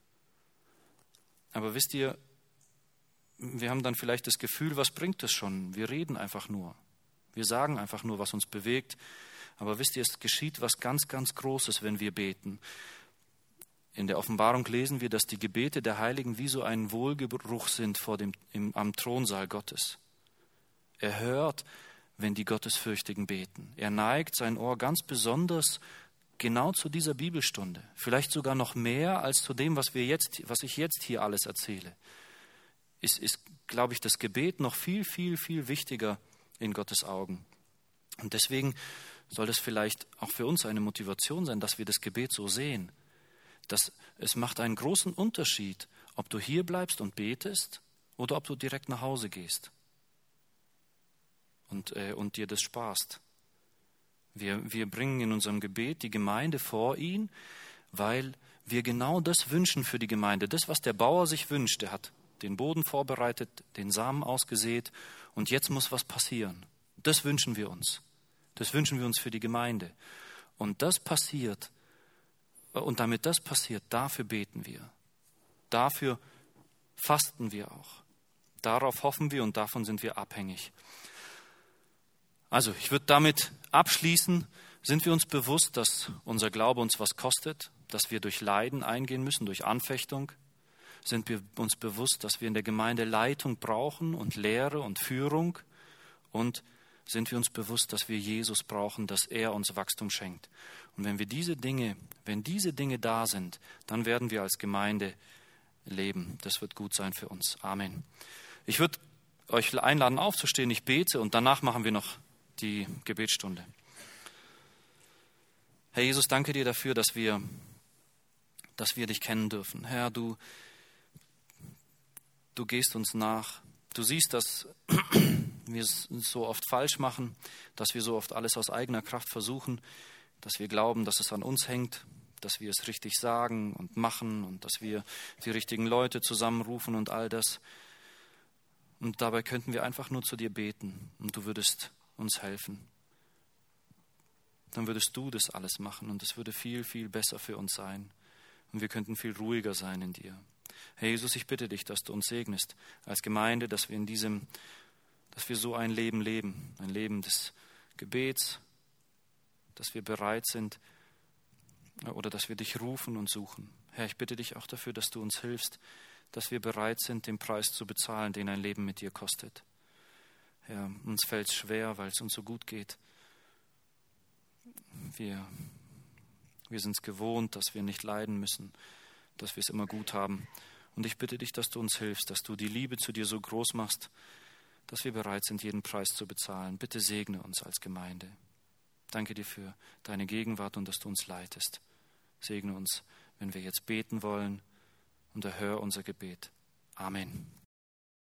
Aber wisst ihr, wir haben dann vielleicht das Gefühl, was bringt es schon? Wir reden einfach nur. Wir sagen einfach nur, was uns bewegt. Aber wisst ihr, es geschieht was ganz, ganz Großes, wenn wir beten. In der Offenbarung lesen wir, dass die Gebete der Heiligen wie so ein Wohlgeruch sind vor dem, im, am Thronsaal Gottes. Er hört, wenn die Gottesfürchtigen beten. Er neigt sein Ohr ganz besonders genau zu dieser Bibelstunde. Vielleicht sogar noch mehr als zu dem, was wir jetzt, was ich jetzt hier alles erzähle. Ist, ist, glaube ich, das Gebet noch viel, viel, viel wichtiger in Gottes Augen. Und deswegen soll das vielleicht auch für uns eine Motivation sein, dass wir das Gebet so sehen. Dass es macht einen großen Unterschied, ob du hier bleibst und betest oder ob du direkt nach Hause gehst und, äh, und dir das sparst. Wir, wir bringen in unserem Gebet die Gemeinde vor ihn, weil wir genau das wünschen für die Gemeinde. Das, was der Bauer sich wünscht, der hat den Boden vorbereitet, den Samen ausgesät und jetzt muss was passieren. Das wünschen wir uns. Das wünschen wir uns für die Gemeinde. Und das passiert, und damit das passiert, dafür beten wir. Dafür fasten wir auch. Darauf hoffen wir und davon sind wir abhängig. Also, ich würde damit abschließen, sind wir uns bewusst, dass unser Glaube uns was kostet, dass wir durch Leiden eingehen müssen, durch Anfechtung. Sind wir uns bewusst, dass wir in der Gemeinde Leitung brauchen und Lehre und Führung und sind wir uns bewusst, dass wir Jesus brauchen, dass er uns Wachstum schenkt. Und wenn wir diese Dinge, wenn diese Dinge da sind, dann werden wir als Gemeinde leben. Das wird gut sein für uns. Amen. Ich würde euch einladen, aufzustehen. Ich bete und danach machen wir noch die Gebetsstunde. Herr Jesus, danke dir dafür, dass wir, dass wir dich kennen dürfen. Herr, du, du gehst uns nach. Du siehst, dass wir es so oft falsch machen, dass wir so oft alles aus eigener Kraft versuchen, dass wir glauben, dass es an uns hängt, dass wir es richtig sagen und machen und dass wir die richtigen Leute zusammenrufen und all das. Und dabei könnten wir einfach nur zu dir beten und du würdest uns helfen. Dann würdest du das alles machen und es würde viel, viel besser für uns sein. Und wir könnten viel ruhiger sein in dir. Herr Jesus, ich bitte dich, dass du uns segnest als Gemeinde, dass wir in diesem dass wir so ein Leben leben, ein Leben des Gebets, dass wir bereit sind oder dass wir dich rufen und suchen. Herr, ich bitte dich auch dafür, dass du uns hilfst, dass wir bereit sind, den Preis zu bezahlen, den ein Leben mit dir kostet. Herr, uns fällt es schwer, weil es uns so gut geht. Wir, wir sind es gewohnt, dass wir nicht leiden müssen, dass wir es immer gut haben. Und ich bitte dich, dass du uns hilfst, dass du die Liebe zu dir so groß machst, dass wir bereit sind, jeden Preis zu bezahlen. Bitte segne uns als Gemeinde. Danke dir für deine Gegenwart und dass du uns leitest. Segne uns, wenn wir jetzt beten wollen und erhöre unser Gebet. Amen.